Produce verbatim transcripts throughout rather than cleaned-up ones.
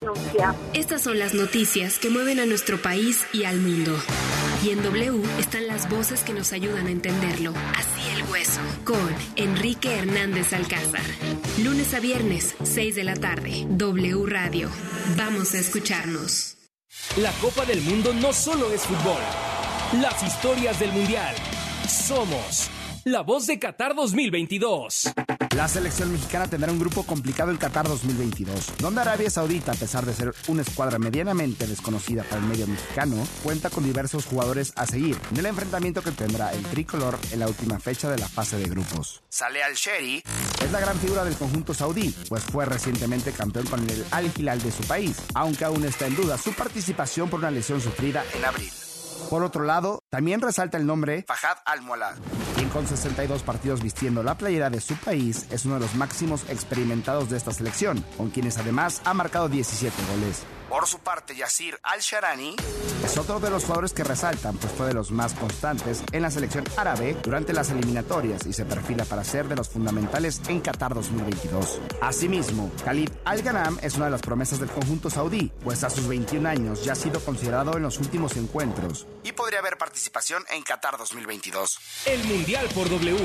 denuncia. Estas son las noticias que mueven a nuestro país y al mundo. Y en W están las voces que nos ayudan a entenderlo. Así el hueso. Con Enrique Hernández Alcázar. Lunes a viernes, seis de la tarde. W Radio. Vamos a escucharnos. La Copa del Mundo no solo es fútbol. Las historias del Mundial. Somos la voz de Qatar dos mil veintidós. La selección mexicana tendrá un grupo complicado en Qatar dos mil veintidós, donde Arabia Saudita, a pesar de ser una escuadra medianamente desconocida para el medio mexicano, cuenta con diversos jugadores a seguir en el enfrentamiento que tendrá el tricolor en la última fecha de la fase de grupos. Saleh Al-Shehri es la gran figura del conjunto saudí, pues fue recientemente campeón con el Al Hilal de su país, aunque aún está en duda su participación por una lesión sufrida en abril. Por otro lado, también resalta el nombre Fahad Al-Mualad, quien con sesenta y dos partidos vistiendo la playera de su país es uno de los máximos experimentados de esta selección, con quienes además ha marcado diecisiete goles. Por su parte, Yasir Al-Sharani es otro de los jugadores que resaltan, pues fue de los más constantes en la selección árabe durante las eliminatorias y se perfila para ser de los fundamentales en Qatar dos mil veintidós. Asimismo, Khalid Al-Ghanam es una de las promesas del conjunto saudí, pues a sus veintiún años ya ha sido considerado en los últimos encuentros y podría haber participación en Qatar dos mil veintidós. El Mundial por W.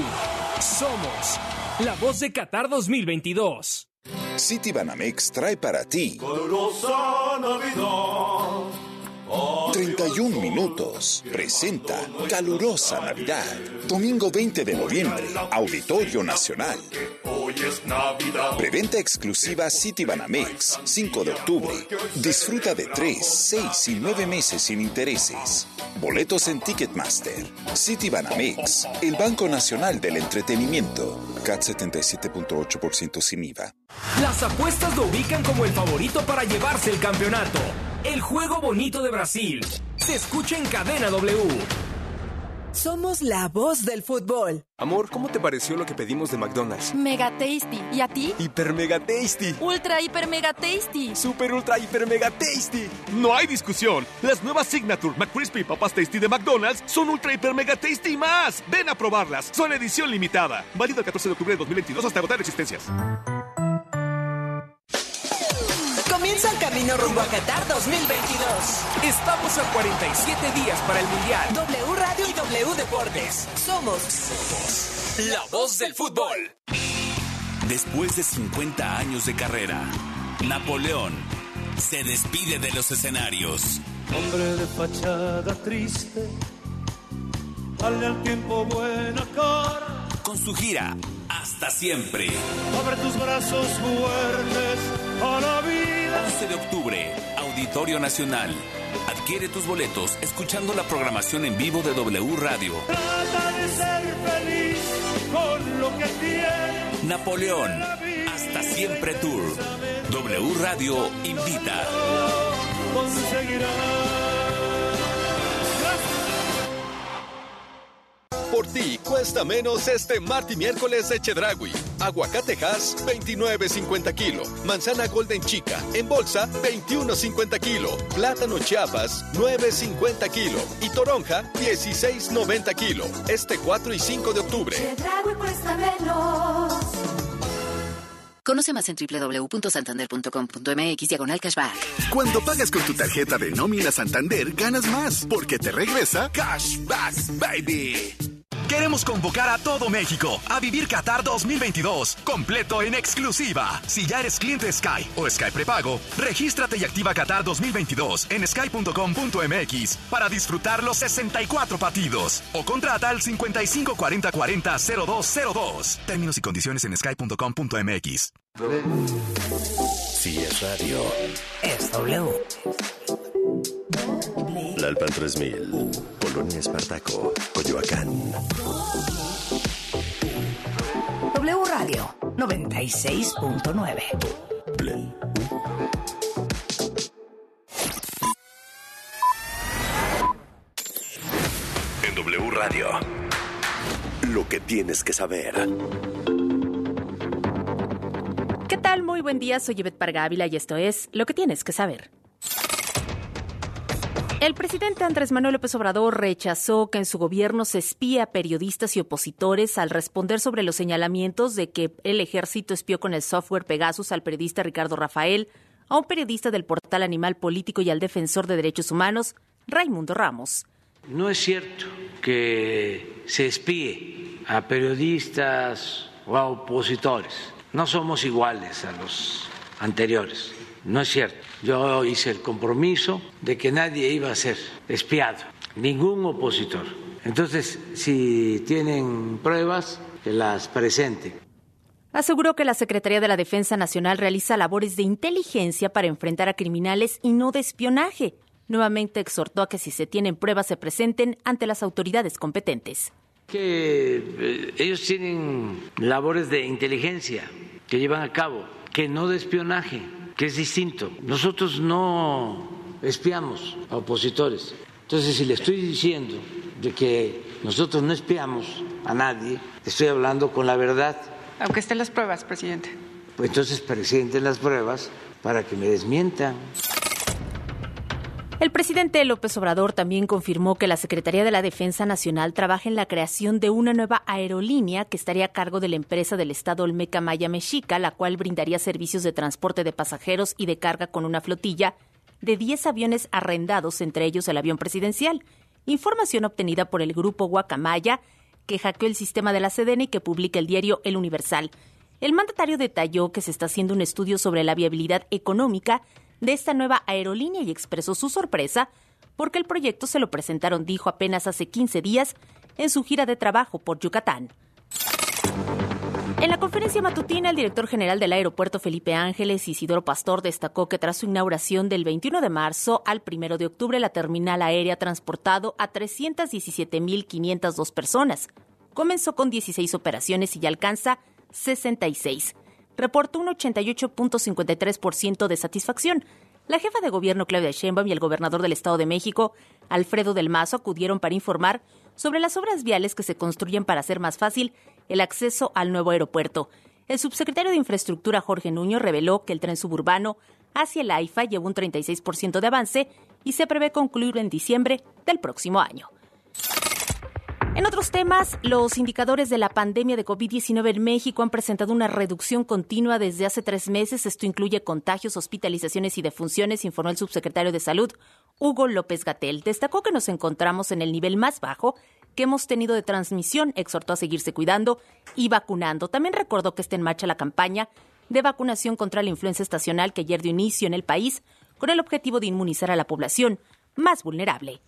Somos la voz de Qatar dos mil veintidós. Citibanamex trae para ti Calurosa Navidad. treinta y un minutos. Presenta Calurosa Navidad. Domingo veinte de noviembre. Auditorio Nacional. Hoy es Navidad. Preventa exclusiva Citibanamex. cinco de octubre. Disfruta de tres, seis y nueve meses sin intereses. Boletos en Ticketmaster. Citibanamex. El Banco Nacional del Entretenimiento. C A T setenta y siete punto ocho por ciento sin I V A. Las apuestas lo ubican como el favorito para llevarse el campeonato. El juego bonito de Brasil. Se escucha en Cadena W. Somos la voz del fútbol. Amor, ¿cómo te pareció lo que pedimos de McDonald's? Mega tasty. ¿Y a ti? Hiper mega tasty. Ultra hiper mega tasty. Super ultra hiper mega tasty. No hay discusión. Las nuevas Signature McCrispy y Papas Tasty de McDonald's son ultra hiper mega tasty más. Ven a probarlas. Son edición limitada. Válido el catorce de octubre de dos mil veintidós hasta agotar existencias. Comienza el camino rumbo a Qatar dos mil veintidós. Estamos a cuarenta y siete días para el Mundial. W Radio y W Deportes. Somos, Somos la voz del fútbol. Después de cincuenta años de carrera, Napoleón se despide de los escenarios. Hombre de fachada triste, dale al tiempo buena cara. Con su gira Hasta Siempre. Abre tus brazos fuertes a la vida. once de octubre, Auditorio Nacional. Adquiere tus boletos escuchando la programación en vivo de W Radio. Trata de ser feliz con lo que tienes. Napoleón, Hasta Siempre Tour. W Radio invita. Por ti cuesta menos este martes y miércoles de Chedraui. Aguacate Hass, veintinueve cincuenta kilo. Manzana Golden Chica, en bolsa, veintiuno cincuenta kilo. Plátano Chiapas, nueve cincuenta kilo. Y toronja, dieciséis noventa kilo. Este cuatro y cinco de octubre. Chedraui cuesta menos. Conoce más en doble u doble u doble u punto santander punto com punto m x diagonal cashback. Cuando pagas con tu tarjeta de nómina Santander, ganas más, porque te regresa Cashback Baby. Queremos convocar a todo México a vivir Qatar dos mil veintidós, completo en exclusiva. Si ya eres cliente Sky o Sky prepago, regístrate y activa Qatar dos mil veintidós en sky punto com punto m x para disfrutar los sesenta y cuatro partidos. O contrata al cincuenta y cinco cuarenta cuarenta cero dos cero dos. Términos y condiciones en sky punto com punto m x. Si es radio, es W. Lalpan tres mil, Polonia Espartaco, Coyoacán. W Radio noventa y seis punto nueve. En W Radio, lo que tienes que saber. ¿Qué tal? Muy buen día, soy Ivette Parga Ávila y esto es Lo que tienes que saber. El presidente Andrés Manuel López Obrador rechazó que en su gobierno se espía a periodistas y opositores al responder sobre los señalamientos de que el ejército espió con el software Pegasus al periodista Ricardo Rafael. a un periodista del portal Animal Político y al defensor de derechos humanos, Raimundo Ramos. No es cierto que se espíe a periodistas o a opositores. No somos iguales a los anteriores. No es cierto. Yo hice el compromiso de que nadie iba a ser espiado, ningún opositor. Entonces, si tienen pruebas, que las presenten. Aseguró que la Secretaría de la Defensa Nacional realiza labores de inteligencia para enfrentar a criminales y no de espionaje. Nuevamente exhortó a que si se tienen pruebas se presenten ante las autoridades competentes. Que eh, ellos tienen labores de inteligencia que llevan a cabo, que no de espionaje, que es distinto. Nosotros no espiamos a opositores. Entonces, si le estoy diciendo de que nosotros no espiamos a nadie, estoy hablando con la verdad. Aunque estén las pruebas, presidente. Pues entonces presenten las pruebas para que me desmientan. El presidente López Obrador también confirmó que la Secretaría de la Defensa Nacional trabaja en la creación de una nueva aerolínea que estaría a cargo de la empresa del Estado Olmeca Maya Mexica, la cual brindaría servicios de transporte de pasajeros y de carga con una flotilla de diez aviones arrendados, entre ellos el avión presidencial. Información obtenida por el grupo Guacamaya, que hackeó el sistema de la Sedena y que publica el diario El Universal. El mandatario detalló que se está haciendo un estudio sobre la viabilidad económica de esta nueva aerolínea y expresó su sorpresa porque el proyecto se lo presentaron, dijo, apenas hace quince días en su gira de trabajo por Yucatán. En la conferencia matutina, el director general del aeropuerto Felipe Ángeles, Isidoro Pastor, destacó que tras su inauguración del veintiuno de marzo al primero de octubre, la terminal aérea ha transportado a trescientas diecisiete mil quinientas dos personas. Comenzó con dieciséis operaciones y ya alcanza sesenta y seis. Reportó un ochenta y ocho punto cincuenta y tres por ciento de satisfacción. La jefa de gobierno Claudia Sheinbaum y el gobernador del Estado de México, Alfredo del Mazo, acudieron para informar sobre las obras viales que se construyen para hacer más fácil el acceso al nuevo aeropuerto. El subsecretario de Infraestructura, Jorge Nuño, reveló que el tren suburbano hacia el AIFA llevó un treinta y seis por ciento de avance y se prevé concluir en diciembre del próximo año. En otros temas, los indicadores de la pandemia de COVID diecinueve en México han presentado una reducción continua desde hace tres meses. Esto incluye contagios, hospitalizaciones y defunciones, informó el subsecretario de Salud, Hugo López-Gatell. Destacó que nos encontramos en el nivel más bajo que hemos tenido de transmisión, exhortó a seguirse cuidando y vacunando. También recordó que está en marcha la campaña de vacunación contra la influenza estacional que ayer dio inicio en el país con el objetivo de inmunizar a la población más vulnerable.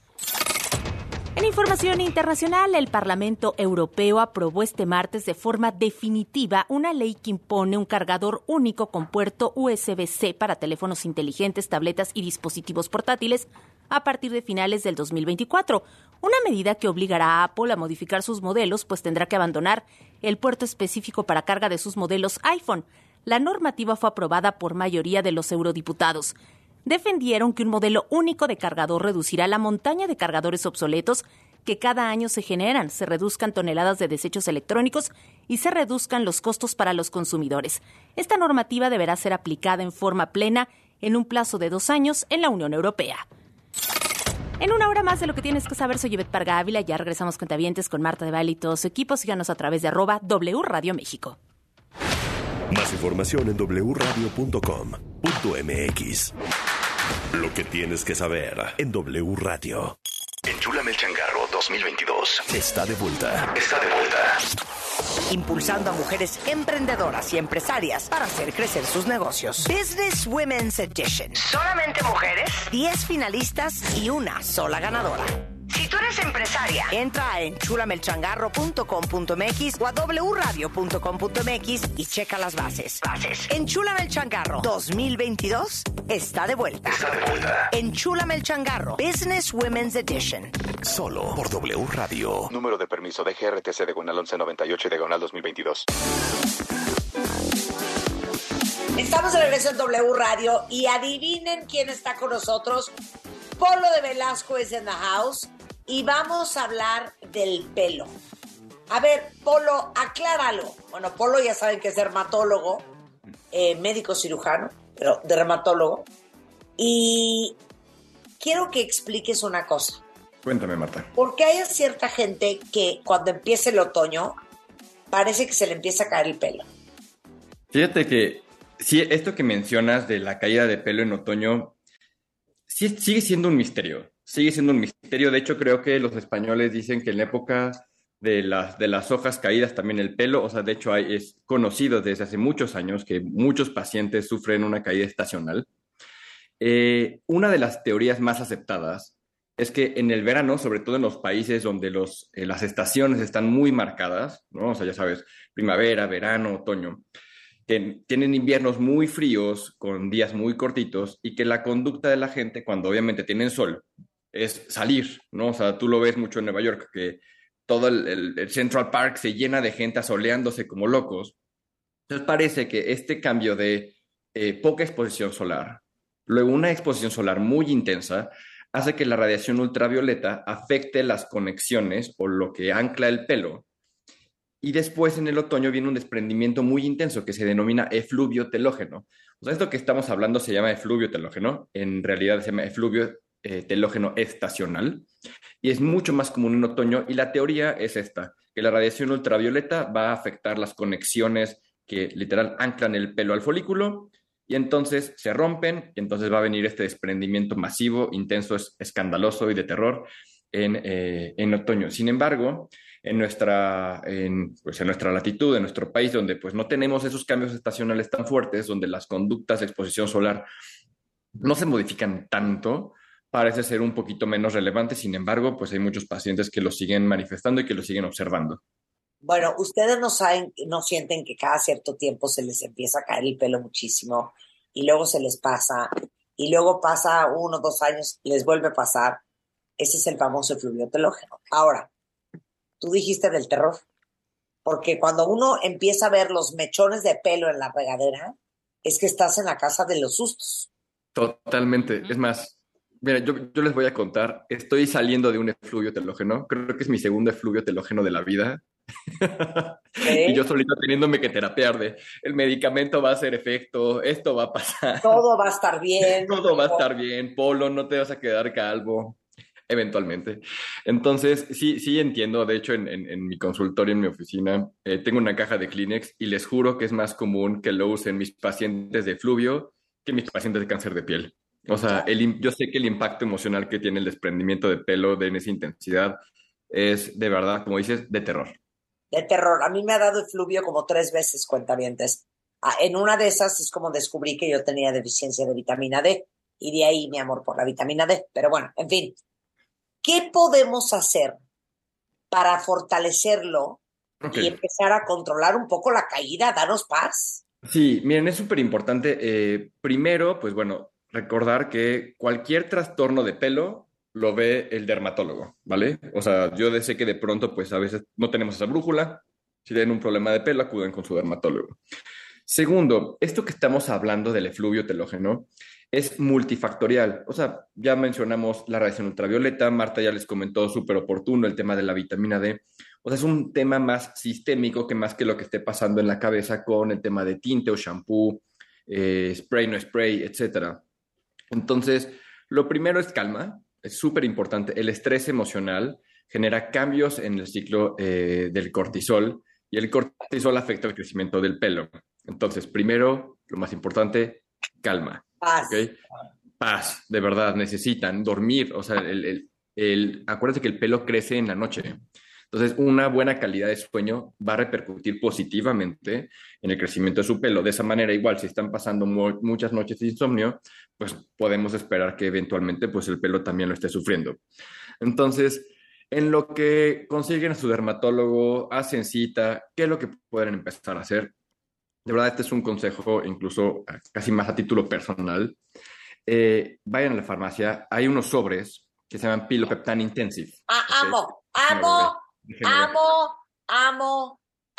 En información internacional, el Parlamento Europeo aprobó este martes de forma definitiva una ley que impone un cargador único con puerto U S B C para teléfonos inteligentes, tabletas y dispositivos portátiles a partir de finales del dos mil veinticuatro. Una medida que obligará a Apple a modificar sus modelos, pues tendrá que abandonar el puerto específico para carga de sus modelos iPhone. La normativa fue aprobada por mayoría de los eurodiputados. Defendieron que un modelo único de cargador reducirá la montaña de cargadores obsoletos que cada año se generan, se reduzcan toneladas de desechos electrónicos y se reduzcan los costos para los consumidores. Esta normativa deberá ser aplicada en forma plena en un plazo de dos años en la Unión Europea. En una hora más de lo que tienes que saber, soy Yvette Parga Ávila. Ya regresamos con Cuentavientes con Marta de Baile y todo su equipo. Síganos a través de arroba W Radio México. Más información en doble u radio punto com punto m x. Lo que tienes que saber en W Radio. Enchúlame el changarro dos mil veintidós. Está de vuelta. Está de vuelta. Impulsando a mujeres emprendedoras y empresarias para hacer crecer sus negocios. Business Women's Edition. Solamente mujeres, diez finalistas y una sola ganadora. Si tú eres empresaria, entra a enchúlame el changarro punto com punto m x o a doble u radio punto com punto m x y checa las bases. Bases. Enchúlame el changarro dos mil veintidós está de vuelta. Está de vuelta. Enchúlame el changarro Business Women's Edition. Solo por W Radio. Número de permiso de G R T C diagonal once noventa y ocho diagonal dos mil veintidós. Estamos de regreso en W Radio y adivinen quién está con nosotros. Polo de Velasco es en the house y vamos a hablar del pelo. A ver, Polo, acláralo. Bueno, Polo ya saben que es dermatólogo, eh, médico cirujano, pero dermatólogo. Y quiero que expliques una cosa. Cuéntame, Marta. Porque hay cierta gente que cuando empieza el otoño parece que se le empieza a caer el pelo. Fíjate que sí, esto que mencionas de la caída de pelo en otoño, sí, sigue siendo un misterio, sigue siendo un misterio. De hecho, creo que los españoles dicen que en la época de las, de las hojas caídas también el pelo, o sea, de hecho hay, es conocido desde hace muchos años que muchos pacientes sufren una caída estacional. Eh, una de las teorías más aceptadas es que en el verano, sobre todo en los países donde los, eh, las estaciones están muy marcadas, ¿no? O sea, ya sabes, primavera, verano, otoño, que tienen inviernos muy fríos, con días muy cortitos, y que la conducta de la gente, cuando obviamente tienen sol, es salir, ¿no? O sea, tú lo ves mucho en Nueva York, que todo el, el, el Central Park se llena de gente asoleándose como locos. Entonces parece que este cambio de eh, poca exposición solar, luego una exposición solar muy intensa, hace que la radiación ultravioleta afecte las conexiones o lo que ancla el pelo. Y después en el otoño viene un desprendimiento muy intenso que se denomina efluvio telógeno. O sea, esto que estamos hablando se llama efluvio telógeno, en realidad se llama efluvio eh, telógeno estacional, y es mucho más común en otoño, y la teoría es esta, que la radiación ultravioleta va a afectar las conexiones que literal anclan el pelo al folículo, y entonces se rompen, y entonces va a venir este desprendimiento masivo, intenso, es, escandaloso y de terror en, eh, en otoño. Sin embargo, en nuestra, en, pues en nuestra latitud, en nuestro país, donde pues no tenemos esos cambios estacionales tan fuertes, donde las conductas de exposición solar no se modifican tanto, parece ser un poquito menos relevante. Sin embargo, pues hay muchos pacientes que lo siguen manifestando y que lo siguen observando. Bueno, ustedes no saben, no sienten que cada cierto tiempo se les empieza a caer el pelo muchísimo y luego se les pasa y luego pasa uno o dos años, les vuelve a pasar. Ese es el famoso efluvio telógeno. Ahora, tú dijiste del terror, porque cuando uno empieza a ver los mechones de pelo en la regadera, es que estás en la casa de los sustos. Totalmente. Es más, mira, yo, yo les voy a contar, estoy saliendo de un efluvio telógeno, creo que es mi segundo efluvio telógeno de la vida. ¿Eh? Y yo solito teniéndome que terapear de el medicamento va a hacer efecto, esto va a pasar. Todo va a estar bien. Todo va a estar bien, Polo, no te vas a quedar calvo. Eventualmente. Entonces, sí, sí entiendo. De hecho, en, en, en mi consultorio, en mi oficina, eh, tengo una caja de Kleenex y les juro que es más común que lo usen mis pacientes de efluvio que mis pacientes de cáncer de piel. O sea, el, yo sé que el impacto emocional que tiene el desprendimiento de pelo de en esa intensidad es, de verdad, como dices, de terror. De terror. A mí me ha dado efluvio como tres veces, cuentavientes. Ah, en una de esas es como descubrí que yo tenía deficiencia de vitamina D y de ahí mi amor por la vitamina D. Pero bueno, en fin. ¿Qué podemos hacer para fortalecerlo okay. y empezar a controlar un poco la caída? Danos paz. Sí, miren, es súper importante. Eh, primero, pues bueno, recordar que cualquier trastorno de pelo lo ve el dermatólogo, ¿vale? O sea, yo sé que de pronto, pues a veces no tenemos esa brújula. Si tienen un problema de pelo, acuden con su dermatólogo. Segundo, esto que estamos hablando del efluvio telógeno es multifactorial. O sea, ya mencionamos la radiación ultravioleta, Marta ya les comentó súper oportuno el tema de la vitamina D. O sea, es un tema más sistémico que más que lo que esté pasando en la cabeza con el tema de tinte o shampoo, eh, spray, no spray, etcétera. Entonces, lo primero es calma, es súper importante. El estrés emocional genera cambios en el ciclo eh, del cortisol y el cortisol afecta el crecimiento del pelo. Entonces, primero, lo más importante, calma. Paz. ¿Okay? Paz, de verdad, necesitan dormir. O sea, el, el, el, acuérdate que el pelo crece en la noche. Entonces, una buena calidad de sueño va a repercutir positivamente en el crecimiento de su pelo. De esa manera, igual, si están pasando mu muchas noches de insomnio, pues podemos esperar que eventualmente pues, el pelo también lo esté sufriendo. Entonces, en lo que consiguen a su dermatólogo, hacen cita, ¿qué es lo que pueden empezar a hacer? De verdad, este es un consejo incluso casi más a título personal. Eh, vayan a la farmacia, hay unos sobres que se llaman Pilopeptan Intensive. Ah, okay. Amo, amo, amo, amo,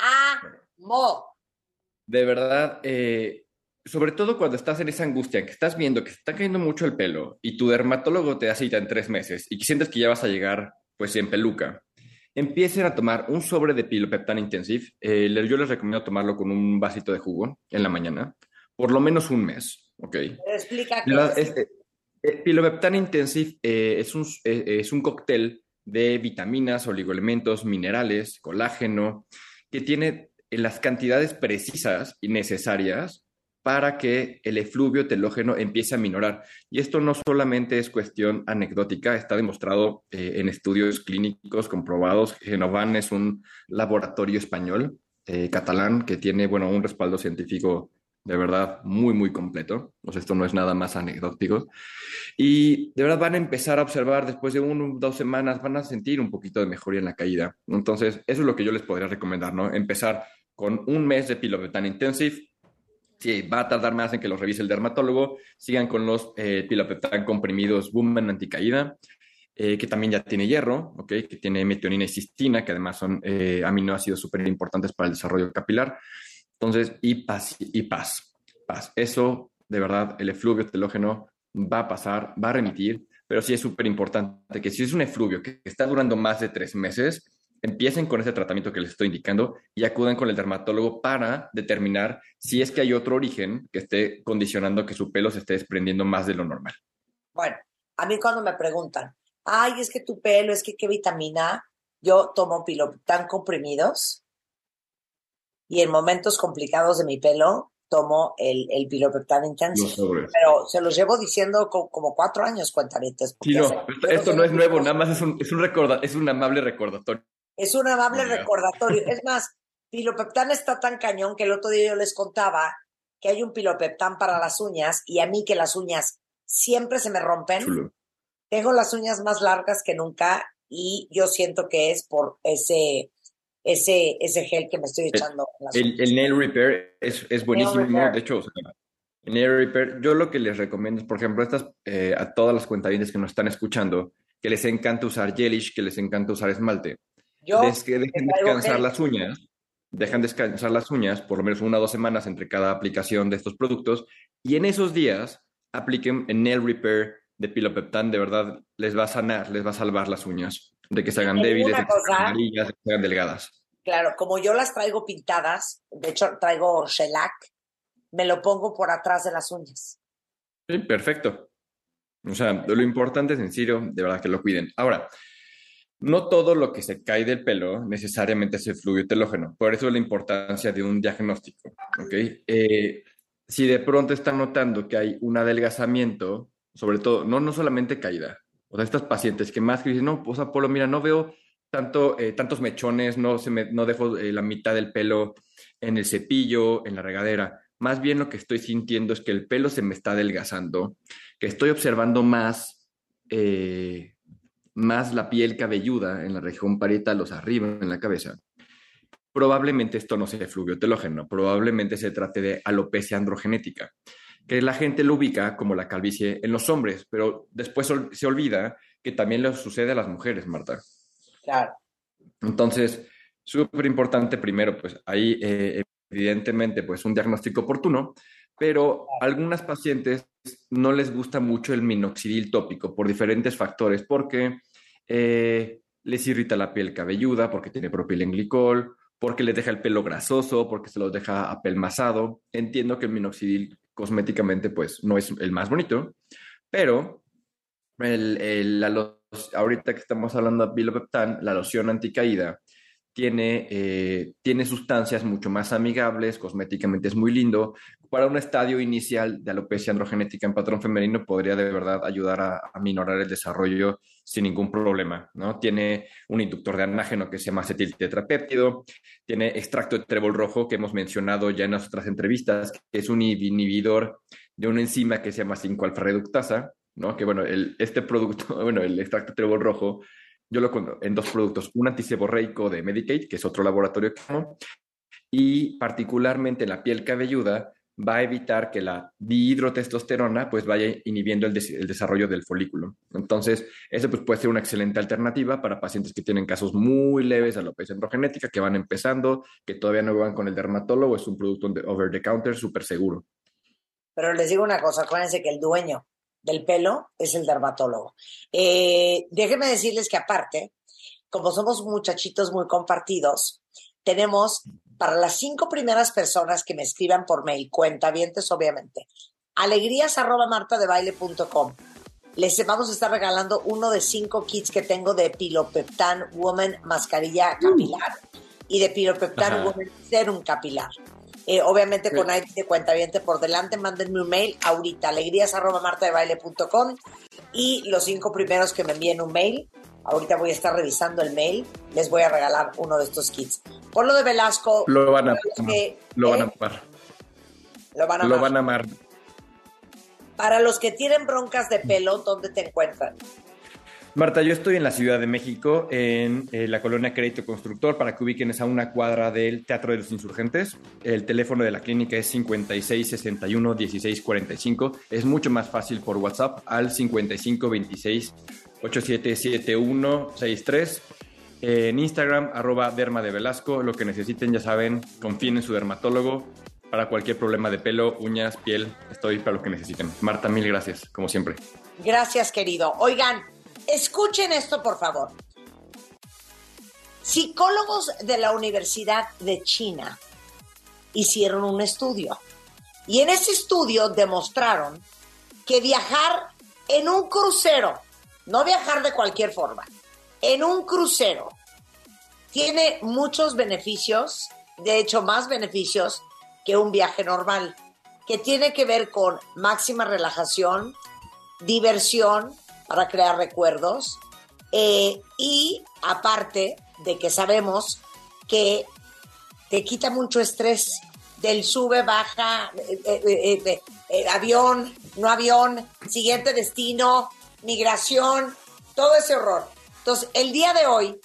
amo. De verdad, eh, sobre todo cuando estás en esa angustia, que estás viendo que se está cayendo mucho el pelo y tu dermatólogo te da cita en tres meses y que sientes que ya vas a llegar pues en peluca. Empiecen a tomar un sobre de Pilopeptan Intensive. Eh, yo les recomiendo tomarlo con un vasito de jugo en la mañana, por lo menos un mes, ¿ok? Pero explica qué la, es. es eh, Pilopeptan Intensive eh, es, un, eh, es un cóctel de vitaminas, oligoelementos, minerales, colágeno, que tiene las cantidades precisas y necesarias para que el efluvio telógeno empiece a minorar. Y esto no solamente es cuestión anecdótica, está demostrado eh, en estudios clínicos comprobados. Genovan es un laboratorio español, eh, catalán, que tiene, bueno, un respaldo científico de verdad muy, muy completo. O sea, esto no es nada más anecdótico. Y de verdad van a empezar a observar después de una o dos semanas, van a sentir un poquito de mejoría en la caída. Entonces, eso es lo que yo les podría recomendar, ¿no? Empezar con un mes de Pilopeptan Intensive. Si va a tardar más en que los revise el dermatólogo, sigan con los eh, Pilopeptan comprimidos Woman anticaída, eh, que también ya tiene hierro, ¿okay? Que tiene metionina y cistina, que además son eh, aminoácidos súper importantes para el desarrollo capilar. Entonces, y paz, y paz, paz. Eso, de verdad, el efluvio telógeno va a pasar, va a remitir, pero sí es súper importante que si es un efluvio que está durando más de tres meses, empiecen con ese tratamiento que les estoy indicando y acudan con el dermatólogo para determinar si es que hay otro origen que esté condicionando que su pelo se esté desprendiendo más de lo normal. Bueno, a mí cuando me preguntan, ay, es que tu pelo, es que qué vitamina, yo tomo Pilopeptan comprimidos y en momentos complicados de mi pelo tomo el, el Pilopeptan Intensive. Pero se los llevo diciendo co- como cuatro años, cuentavientes. Sí, no, esto, esto no es nuevo, nada más es un, es un, recorda, es un amable recordatorio. Es un amable oh, recordatorio. Es más, Pilopeptan está tan cañón que el otro día yo les contaba que hay un Pilopeptan para las uñas y a mí que las uñas siempre se me rompen. Chulo. Tengo las uñas más largas que nunca y yo siento que es por ese... Ese, ese gel que me estoy echando. En las el, el Nail Repair es, es buenísimo. De hecho, o sea, el Nail Repair, yo lo que les recomiendo es, por ejemplo, estas, eh, a todas las cuentavientes que nos están escuchando, que les encanta usar gelish, que les encanta usar esmalte. Yo les, que dejen descansar gel. las uñas, dejan descansar las uñas por lo menos una o dos semanas entre cada aplicación de estos productos, y en esos días apliquen el Nail Repair de Pilopeptan. De verdad les va a sanar, les va a salvar las uñas de que se hagan débiles, de que se hagan amarillas, de que se hagan delgadas. Claro, como yo las traigo pintadas, de hecho traigo shellac, me lo pongo por atrás de las uñas. Sí, perfecto. O sea, lo importante es en serio, de verdad que lo cuiden. Ahora, no todo lo que se cae del pelo necesariamente es efluvio telógeno. Por eso la importancia de un diagnóstico, ¿ok? Eh, si de pronto están notando que hay un adelgazamiento, sobre todo, no, no solamente caída, o sea, estas pacientes que más que dicen, no, pues Apolo, mira, no veo tanto, eh, tantos mechones, no, se me, no dejo eh, la mitad del pelo en el cepillo, en la regadera. Más bien lo que estoy sintiendo es que el pelo se me está adelgazando, que estoy observando más, eh, más la piel cabelluda en la región parietal, o sea, arriba en la cabeza. Probablemente esto no sea efluvio telógeno, probablemente se trate de alopecia androgenética, que la gente lo ubica como la calvicie en los hombres, pero después se olvida que también le sucede a las mujeres, Marta. Claro. Entonces, súper importante primero, pues ahí eh, evidentemente pues un diagnóstico oportuno, pero a algunas pacientes no les gusta mucho el minoxidil tópico por diferentes factores, porque eh, les irrita la piel cabelluda, porque tiene propilenglicol, porque les deja el pelo grasoso, porque se los deja apelmazado. Entiendo que el minoxidil cosméticamente pues no es el más bonito, pero el, el, la los, ahorita que estamos hablando de Pilopeptan, la loción anticaída tiene, eh, tiene sustancias mucho más amigables, cosméticamente es muy lindo. Para un estadio inicial de alopecia androgenética en patrón femenino podría de verdad ayudar a, a minorar el desarrollo sin ningún problema, ¿no? Tiene un inductor de anágeno que se llama acetiltetrapéptido, tiene extracto de trébol rojo que hemos mencionado ya en las otras entrevistas, que es un inhibidor de una enzima que se llama cinco alfa reductasa, ¿no? Que bueno, el, este producto, bueno, el extracto de trébol rojo, yo lo cuento en dos productos, un antiseborreico de Medicaid, que es otro laboratorio que amo, y particularmente en la piel cabelluda va a evitar que la dihidrotestosterona pues vaya inhibiendo el, des el desarrollo del folículo. Entonces, eso pues puede ser una excelente alternativa para pacientes que tienen casos muy leves de alopecia androgenética, que van empezando, que todavía no van con el dermatólogo. Es un producto de over the counter súper seguro. Pero les digo una cosa, acuérdense que el dueño del pelo es el dermatólogo. Eh, déjenme decirles que aparte, como somos muchachitos muy compartidos, tenemos para las cinco primeras personas que me escriban por mail, cuentavientes obviamente, alegrías arroba martadebaile punto com. Les vamos a estar regalando uno de cinco kits que tengo de Pilopeptan Woman mascarilla capilar uh. y de Pilopeptan Woman serum capilar. Eh, obviamente sí. Con I D de cuentaviente por delante, mándenme un mail ahorita, alegrías arroba marta de baile punto com, y los cinco primeros que me envíen un mail, ahorita voy a estar revisando el mail, les voy a regalar uno de estos kits. Por lo de Velasco, lo van a, que, lo van ¿eh? a amar. Lo van a lo amar. Van a amar. Para los que tienen broncas de pelo, ¿dónde te encuentran? Marta, yo estoy en la Ciudad de México, en eh, la colonia Crédito Constructor, para que ubiquen es a una cuadra del Teatro de los Insurgentes. El teléfono de la clínica es cincuenta y seis sesenta y uno dieciséis cuarenta y cinco. Es mucho más fácil por WhatsApp al cincuenta y cinco veintiséis ochenta y siete setenta y uno sesenta y tres. En Instagram, arroba derma de Velasco. Lo que necesiten, ya saben, confíen en su dermatólogo. Para cualquier problema de pelo, uñas, piel, estoy para lo que necesiten. Marta, mil gracias, como siempre. Gracias, querido. Oigan, escuchen esto, por favor. Psicólogos de la Universidad de China hicieron un estudio. Y en ese estudio demostraron que viajar en un crucero, no viajar de cualquier forma, en un crucero, tiene muchos beneficios, de hecho más beneficios que un viaje normal, que tiene que ver con máxima relajación, diversión para crear recuerdos, eh, y aparte de que sabemos que te quita mucho estrés del sube, baja, eh, eh, eh, eh, eh, avión, no avión, siguiente destino, migración, todo ese horror. Entonces, el día de hoy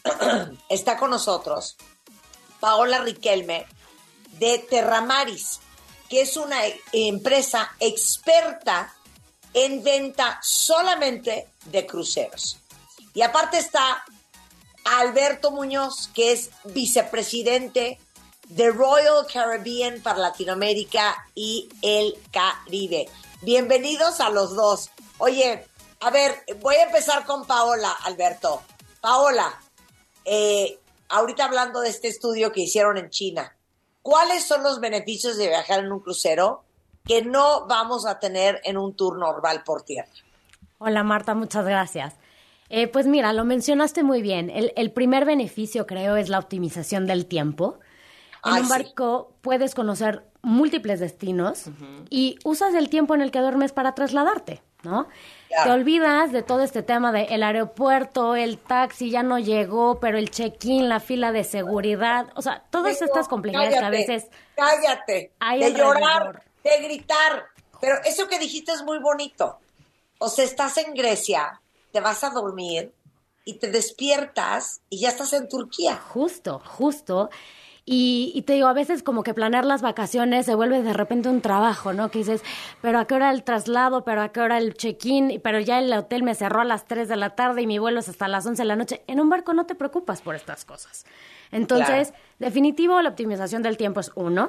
está con nosotros Paola Riquelme de Terramaris, que es una empresa experta en venta solamente de cruceros. Y aparte está Alberto Muñoz, que es vicepresidente de Royal Caribbean para Latinoamérica y el Caribe. Bienvenidos a los dos. Oye, a ver, voy a empezar con Paola, Alberto. Paola, eh, ahorita hablando de este estudio que hicieron en China, ¿cuáles son los beneficios de viajar en un crucero que no vamos a tener en un tour normal por tierra? Hola, Marta, muchas gracias. Eh, pues mira, lo mencionaste muy bien. El, el primer beneficio, creo, es la optimización del tiempo. En Ay, un barco sí. puedes conocer múltiples destinos uh-huh. y usas el tiempo en el que duermes para trasladarte, ¿no? Claro. Te olvidas de todo este tema de el aeropuerto, el taxi ya no llegó, pero el check-in, la fila de seguridad, o sea, todas Pero, estas complejidades cállate, que a veces... Cállate, hay de alrededor. llorar, de gritar. Pero eso que dijiste es muy bonito. O sea, estás en Grecia, te vas a dormir y te despiertas y ya estás en Turquía. Justo, justo. Y, y te digo, a veces como que planear las vacaciones se vuelve de repente un trabajo, ¿no? Que dices, pero ¿a qué hora el traslado? ¿Pero a qué hora el check-in? Pero ya el hotel me cerró a las tres de la tarde y mi vuelo es hasta las once de la noche. En un barco no te preocupas por estas cosas. Entonces, claro. definitivo, la optimización del tiempo es uno.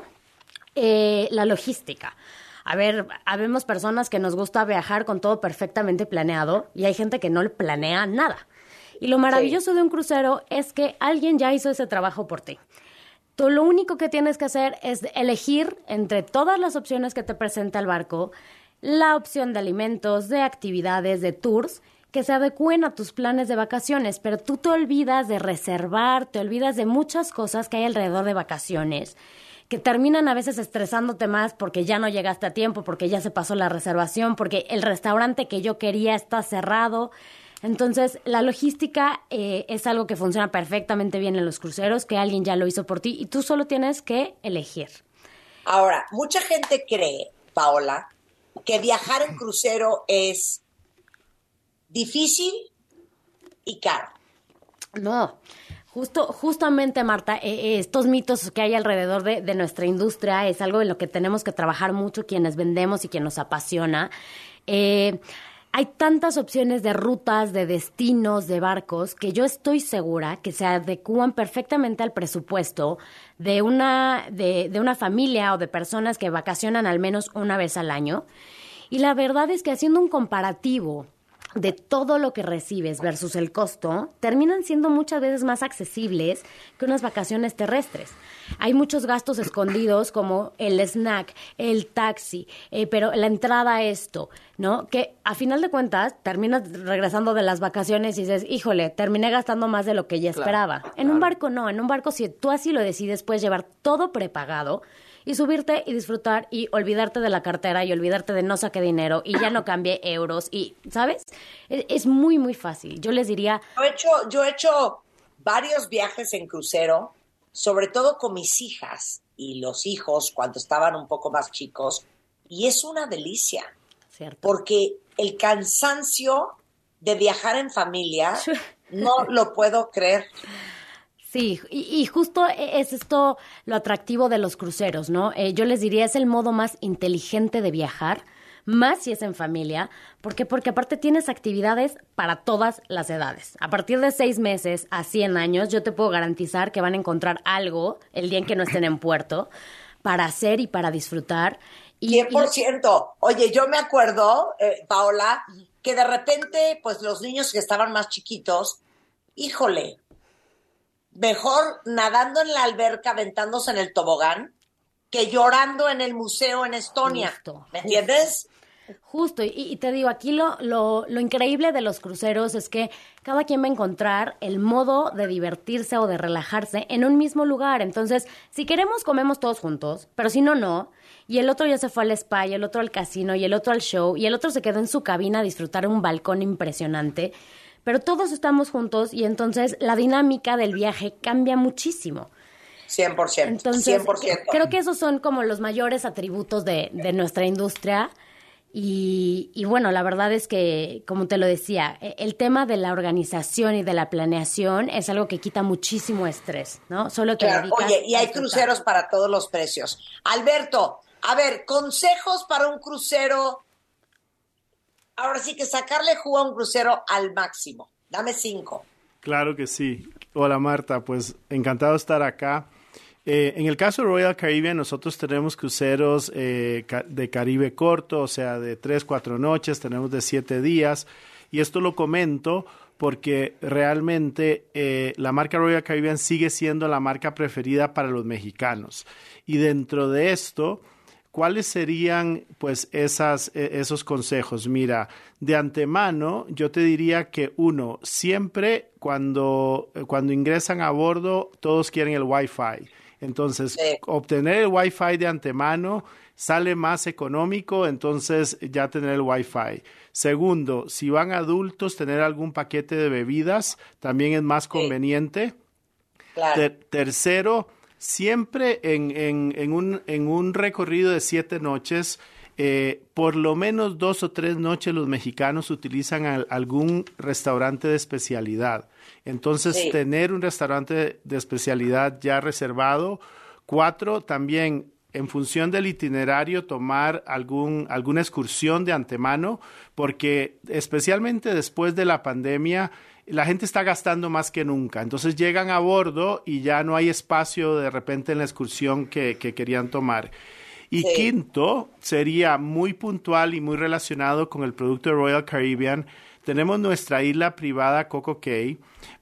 Eh, la logística. A ver, habemos personas que nos gusta viajar con todo perfectamente planeado y hay gente que no le planea nada. Y lo maravilloso sí. de un crucero es que alguien ya hizo ese trabajo por ti. Tú lo único que tienes que hacer es elegir entre todas las opciones que te presenta el barco, la opción de alimentos, de actividades, de tours, que se adecúen a tus planes de vacaciones, pero tú te olvidas de reservar, te olvidas de muchas cosas que hay alrededor de vacaciones, que terminan a veces estresándote más porque ya no llegaste a tiempo, porque ya se pasó la reservación, porque el restaurante que yo quería está cerrado. Entonces, la logística eh, es algo que funciona perfectamente bien en los cruceros, que alguien ya lo hizo por ti y tú solo tienes que elegir. Ahora, mucha gente cree, Paola, que viajar en crucero es difícil y caro. No, justo, justamente, Marta, eh, estos mitos que hay alrededor de, de nuestra industria es algo en lo que tenemos que trabajar mucho quienes vendemos y quien nos apasiona. Eh... Hay tantas opciones de rutas, de destinos, de barcos, que yo estoy segura que se adecúan perfectamente al presupuesto de una, de, de una familia o de personas que vacacionan al menos una vez al año. Y la verdad es que haciendo un comparativo de todo lo que recibes versus el costo, terminan siendo muchas veces más accesibles que unas vacaciones terrestres. Hay muchos gastos escondidos como el snack, el taxi, eh, pero la entrada a esto, ¿no? Que a final de cuentas terminas regresando de las vacaciones y dices, híjole, terminé gastando más de lo que ya esperaba. Claro, en claro. un barco no, en un barco si tú así lo decides puedes llevar todo prepagado y subirte y disfrutar y olvidarte de la cartera y olvidarte de no saqué dinero y ya no cambié euros y, ¿sabes? Es, es muy, muy fácil. Yo les diría... Yo he hecho, yo he hecho varios viajes en crucero, sobre todo con mis hijas y los hijos cuando estaban un poco más chicos, y es una delicia. Cierto. Porque el cansancio de viajar en familia, no lo puedo creer. Sí, y, y justo es esto lo atractivo de los cruceros, ¿no? Eh, yo les diría, es el modo más inteligente de viajar, más si es en familia. ¿Por qué? Porque aparte tienes actividades para todas las edades. A partir de seis meses a cien años, yo te puedo garantizar que van a encontrar algo el día en que no estén en puerto para hacer y para disfrutar. Y, cien por ciento. Y... Oye, yo me acuerdo, eh, Paola, que de repente, pues los niños que estaban más chiquitos, híjole, mejor nadando en la alberca, aventándose en el tobogán, que llorando en el museo en Estonia. Justo. ¿Me entiendes? Justo, y, y te digo, aquí lo, lo, lo increíble de los cruceros es que cada quien va a encontrar el modo de divertirse o de relajarse en un mismo lugar. Entonces, si queremos, comemos todos juntos, pero si no, no. Y el otro ya se fue al spa, y el otro al casino, y el otro al show, y el otro se quedó en su cabina a disfrutar un balcón impresionante. Pero todos estamos juntos y entonces la dinámica del viaje cambia muchísimo. cien por ciento. Entonces, cien por ciento. Creo que esos son como los mayores atributos de, de nuestra industria. Y, y bueno, la verdad es que, como te lo decía, el tema de la organización y de la planeación es algo que quita muchísimo estrés, ¿no? Solo te claro. dedicas Oye, y a hay disfrutar. cruceros para todos los precios. Alberto, a ver, consejos para un crucero. Ahora sí que sacarle jugo a un crucero al máximo. Dame cinco. Claro que sí. Hola Marta, pues encantado de estar acá. Eh, en el caso de Royal Caribbean, nosotros tenemos cruceros eh, ca- de Caribe corto, o sea, de tres, cuatro noches, tenemos de siete días. Y esto lo comento porque realmente eh, la marca Royal Caribbean sigue siendo la marca preferida para los mexicanos. Y dentro de esto, ¿cuáles serían pues esas, eh, esos consejos? Mira, de antemano yo te diría que uno, siempre cuando, cuando ingresan a bordo todos quieren el Wi-Fi. Entonces, sí. obtener el Wi-Fi de antemano sale más económico, entonces ya tener el Wi-Fi. Segundo, si van adultos, tener algún paquete de bebidas también es más conveniente. Sí. Claro. Ter- tercero, siempre en, en, en, un, en un recorrido de siete noches, eh, por lo menos dos o tres noches los mexicanos utilizan al, algún restaurante de especialidad. Entonces, sí. tener un restaurante de especialidad ya reservado. Cuatro, también en función del itinerario, tomar algún, alguna excursión de antemano, porque especialmente después de la pandemia, la gente está gastando más que nunca. Entonces llegan a bordo y ya no hay espacio de repente en la excursión que, que querían tomar. Y sí. quinto, sería muy puntual y muy relacionado con el producto de Royal Caribbean. Tenemos nuestra isla privada Coco Cay,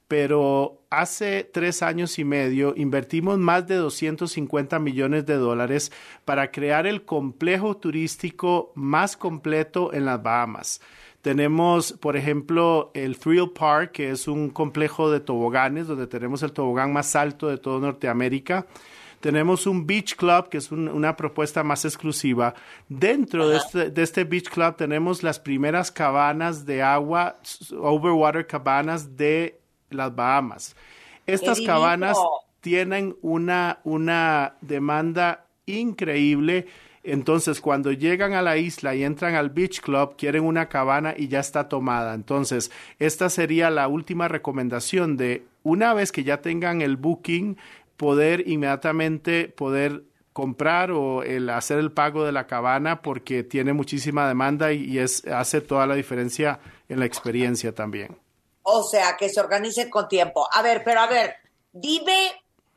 pero hace tres años y medio invertimos más de doscientos cincuenta millones de dólares para crear el complejo turístico más completo en las Bahamas. Tenemos, por ejemplo, el Thrill Park, que es un complejo de toboganes, donde tenemos el tobogán más alto de toda Norteamérica. Tenemos un Beach Club, que es un, una propuesta más exclusiva. Dentro de este, de este Beach Club tenemos las primeras cabanas de agua, overwater cabanas de las Bahamas. Estas cabanas tienen una, una demanda increíble. Entonces, cuando llegan a la isla y entran al Beach Club, quieren una cabana y ya está tomada. Entonces, esta sería la última recomendación de, una vez que ya tengan el booking, poder inmediatamente poder comprar o el hacer el pago de la cabana, porque tiene muchísima demanda y, y es, hace toda la diferencia en la experiencia también. O sea, que se organicen con tiempo. A ver, pero a ver, dime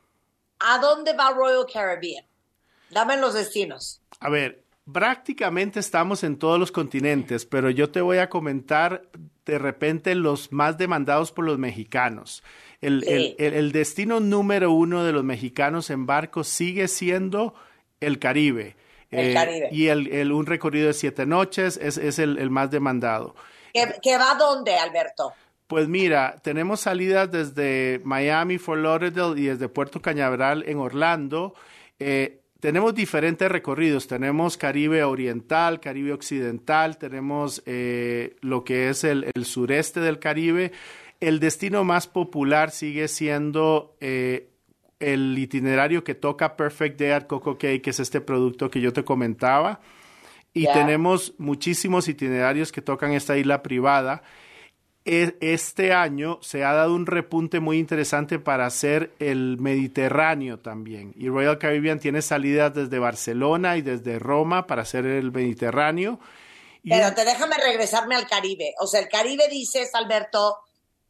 a dónde va Royal Caribbean. Dame los destinos. A ver, prácticamente estamos en todos los continentes, pero yo te voy a comentar de repente los más demandados por los mexicanos. El, sí. el, el, el destino número uno de los mexicanos en barco sigue siendo el Caribe. El eh, Caribe. Y el, el, un recorrido de siete noches es, es el, el más demandado. ¿Que, que va dónde, Alberto? Pues mira, tenemos salidas desde Miami, Fort Lauderdale y desde Puerto Cañaveral en Orlando. Eh, tenemos diferentes recorridos. Tenemos Caribe Oriental, Caribe Occidental, tenemos eh, lo que es el, el sureste del Caribe. El destino más popular sigue siendo eh, el itinerario que toca Perfect Day at Coco Cay, que es este producto que yo te comentaba. Y yeah. tenemos muchísimos itinerarios que tocan esta isla privada. Este año se ha dado un repunte muy interesante para hacer el Mediterráneo también. Y Royal Caribbean tiene salidas desde Barcelona y desde Roma para hacer el Mediterráneo. Y Pero te déjame regresarme al Caribe. O sea, el Caribe dices, Alberto,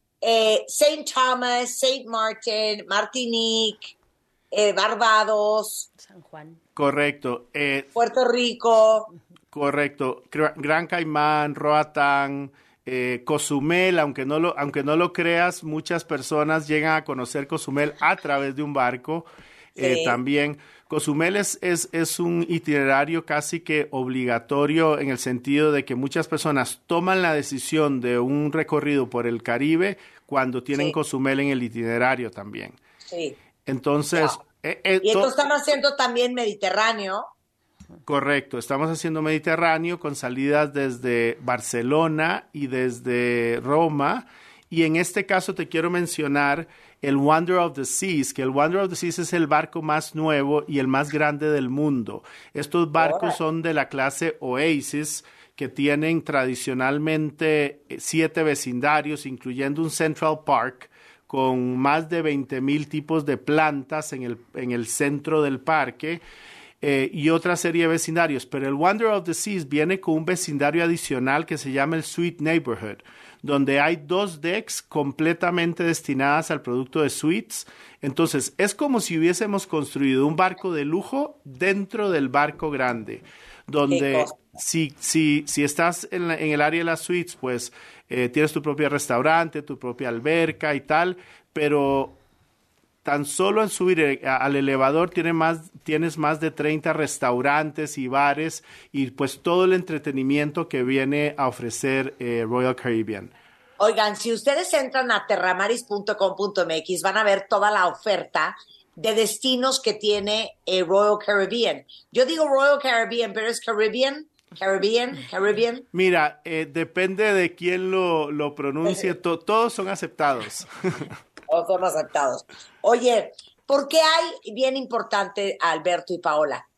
eh, Saint Thomas, Saint Martin, Martinique, eh, Barbados. San Juan. Correcto. Eh, Puerto Rico. Correcto. Gran Caimán, Roatán, Eh, Cozumel, aunque no lo, aunque no lo creas, muchas personas llegan a conocer Cozumel a través de un barco. Sí. Eh, también Cozumel es, es, es un itinerario casi que obligatorio en el sentido de que muchas personas toman la decisión de un recorrido por el Caribe cuando tienen sí. Cozumel en el itinerario también. Sí. Entonces... No. Eh, eh, y entonces están haciendo también Mediterráneo. Correcto, estamos haciendo Mediterráneo con salidas desde Barcelona y desde Roma, y en este caso te quiero mencionar el Wonder of the Seas, que el Wonder of the Seas es el barco más nuevo y el más grande del mundo. Estos barcos son de la clase Oasis, que tienen tradicionalmente siete vecindarios, incluyendo un Central Park, con más de veinte mil tipos de plantas en el, en el centro del parque. Eh, y otra serie de vecindarios, pero el Wonder of the Seas viene con un vecindario adicional que se llama el Suite Neighborhood, donde hay dos decks completamente destinadas al producto de suites. Entonces, es como si hubiésemos construido un barco de lujo dentro del barco grande, donde si, si, si estás en, la, en el área de las suites, pues eh, tienes tu propio restaurante, tu propia alberca y tal, pero tan solo al subir al elevador tiene más, tienes más de treinta restaurantes y bares y pues todo el entretenimiento que viene a ofrecer eh, Royal Caribbean. Oigan, si ustedes entran a terramaris punto com punto m x van a ver toda la oferta de destinos que tiene eh, Royal Caribbean. Yo digo Royal Caribbean, pero es Caribbean, Caribbean, Caribbean. Mira, eh, depende de quién lo, lo pronuncie, to, todos son aceptados. O son aceptados. Oye, ¿por qué hay, bien importante, Alberto y Paola?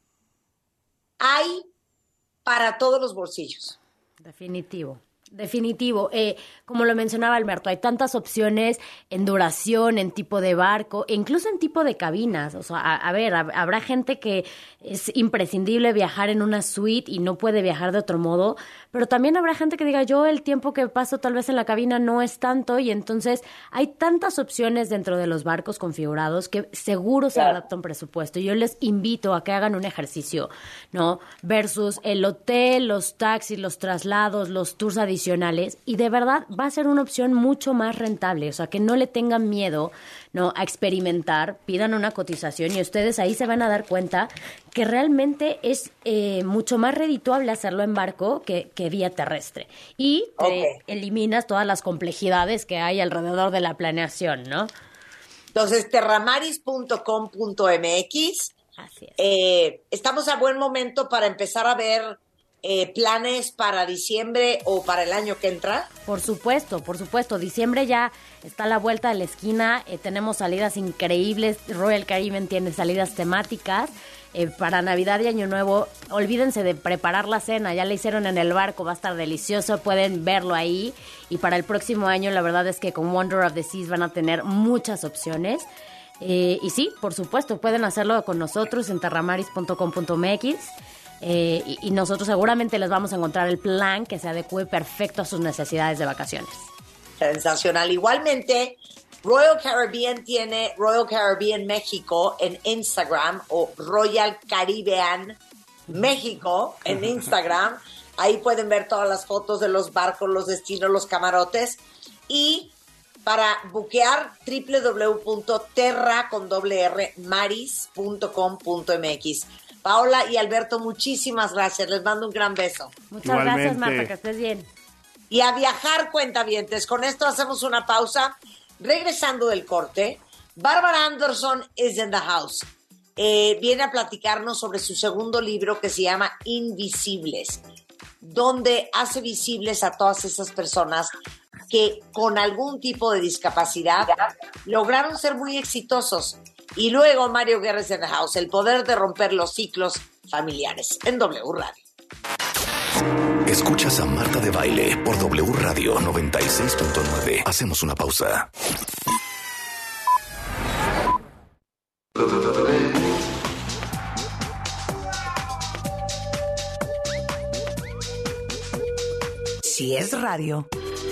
Hay para todos los bolsillos. Definitivo. Definitivo. Eh, como lo mencionaba Alberto, hay tantas opciones en duración, en tipo de barco, e incluso en tipo de cabinas. O sea, a, a ver, a, habrá gente que es imprescindible viajar en una suite y no puede viajar de otro modo, pero también habrá gente que diga, yo el tiempo que paso tal vez en la cabina no es tanto, y entonces hay tantas opciones dentro de los barcos configurados que seguro se adapta a un presupuesto. Yo les invito a que hagan un ejercicio, ¿no? Versus el hotel, los taxis, los traslados, los tours adicionales, y de verdad va a ser una opción mucho más rentable. O sea, que no le tengan miedo, ¿no?, a experimentar, pidan una cotización y ustedes ahí se van a dar cuenta que realmente es eh, mucho más redituable hacerlo en barco que, que vía terrestre. Y te okay. eliminas todas las complejidades que hay alrededor de la planeación, ¿no? Entonces, terramaris punto com punto m x. Así es. Eh, estamos a buen momento para empezar a ver Eh, ¿planes para diciembre o para el año que entra? Por supuesto, por supuesto. Diciembre ya está a la vuelta de la esquina. Eh, tenemos salidas increíbles. Royal Caribbean tiene salidas temáticas. Eh, para Navidad y Año Nuevo, olvídense de preparar la cena. Ya la hicieron en el barco, va a estar delicioso. Pueden verlo ahí. Y para el próximo año, la verdad es que con Wonder of the Seas van a tener muchas opciones. Eh, y sí, por supuesto, pueden hacerlo con nosotros en terramaris punto com punto m x. Eh, y, y nosotros seguramente les vamos a encontrar el plan que se adecue perfecto a sus necesidades de vacaciones. Sensacional. Igualmente, Royal Caribbean tiene Royal Caribbean México en Instagram o Royal Caribbean México en Instagram. Ahí pueden ver todas las fotos de los barcos, los destinos, los camarotes. Y para buquear, doble u doble u doble u punto terra con doble r maris punto com punto m x. Paola y Alberto, muchísimas gracias. Les mando un gran beso. Muchas Igualmente. Gracias, Marta, que estés bien. Y a viajar, cuentavientes. Con esto hacemos una pausa. Regresando del corte, Bárbara Anderson is in the house. eh, viene a platicarnos sobre su segundo libro que se llama Invisibles, donde hace visibles a todas esas personas que con algún tipo de discapacidad lograron ser muy exitosos. Y luego Mario Guerres in the House, el poder de romper los ciclos familiares en W Radio. Escuchas a Marta de Baile por W Radio noventa y seis punto nueve. Hacemos una pausa. Si es radio,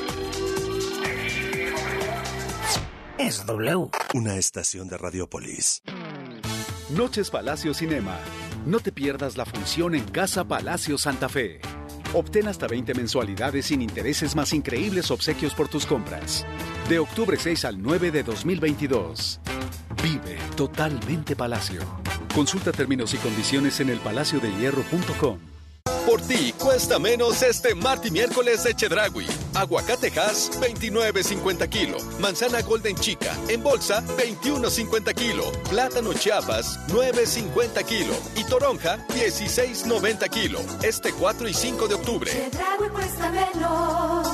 es W. Una estación de Radiopolis. Noches Palacio Cinema. No te pierdas la función en Casa Palacio Santa Fe. Obtén hasta veinte mensualidades sin intereses más increíbles obsequios por tus compras. De octubre seis al nueve de dos mil veintidós. Vive totalmente Palacio. Consulta términos y condiciones en el palacio de hierro punto com. Por ti cuesta menos este martes y miércoles de Chedraui. Aguacate Hass, veintinueve cincuenta kilo. Manzana Golden Chica, en bolsa, veintiuno cincuenta kilo. Plátano Chiapas, nueve cincuenta kilo. Y toronja, dieciséis noventa kilo. Este cuatro y cinco de octubre. Chedraui cuesta menos.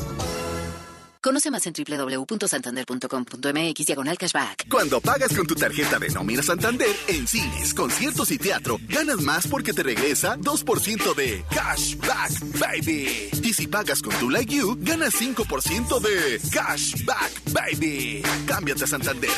Conoce más en doble u doble u doble u punto santander punto com punto m x diagonal cashback. Cuando pagas con tu tarjeta de nómina Santander en cines, conciertos y teatro, ganas más porque te regresa dos por ciento de cashback, baby. Y si pagas con tu Like You, ganas cinco por ciento de cashback, baby. Cámbiate a Santander.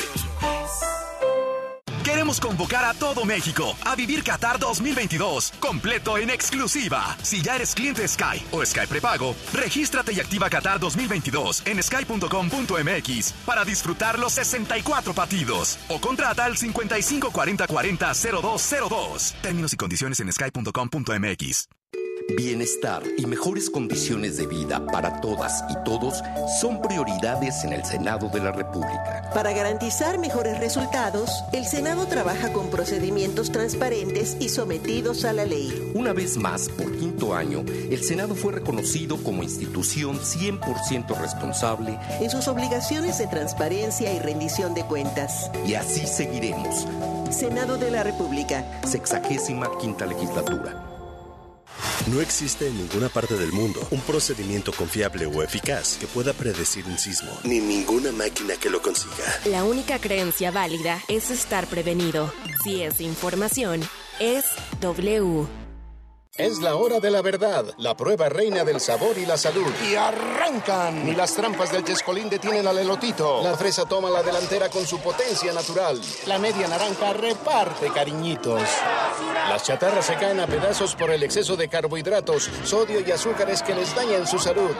Queremos convocar a todo México a vivir Qatar dos mil veintidós, completo en exclusiva. Si ya eres cliente Sky o Sky prepago, regístrate y activa Qatar dos mil veintidós en sky punto com punto m x para disfrutar los sesenta y cuatro partidos o contrata al cincuenta y cinco cuarenta cuarenta cero dos cero dos. Términos y condiciones en sky punto com punto m x. Bienestar y mejores condiciones de vida para todas y todos son prioridades en el Senado de la República. Para garantizar mejores resultados, el Senado trabaja con procedimientos transparentes y sometidos a la ley. Una vez más, por quinto año, el Senado fue reconocido como institución cien por ciento responsable en sus obligaciones de transparencia y rendición de cuentas. Y así seguiremos. Senado de la República. Sexagésima quinta legislatura. No existe en ninguna parte del mundo un procedimiento confiable o eficaz que pueda predecir un sismo, ni ninguna máquina que lo consiga. La única creencia válida es estar prevenido. Si es información, es W. Es la hora de la verdad, la prueba reina del sabor y la salud. ¡Y arrancan! Ni las trampas del chescolín detienen al elotito. La fresa toma la delantera con su potencia natural. La media naranja reparte cariñitos. Las chatarras se caen a pedazos por el exceso de carbohidratos, sodio y azúcares que les dañan su salud.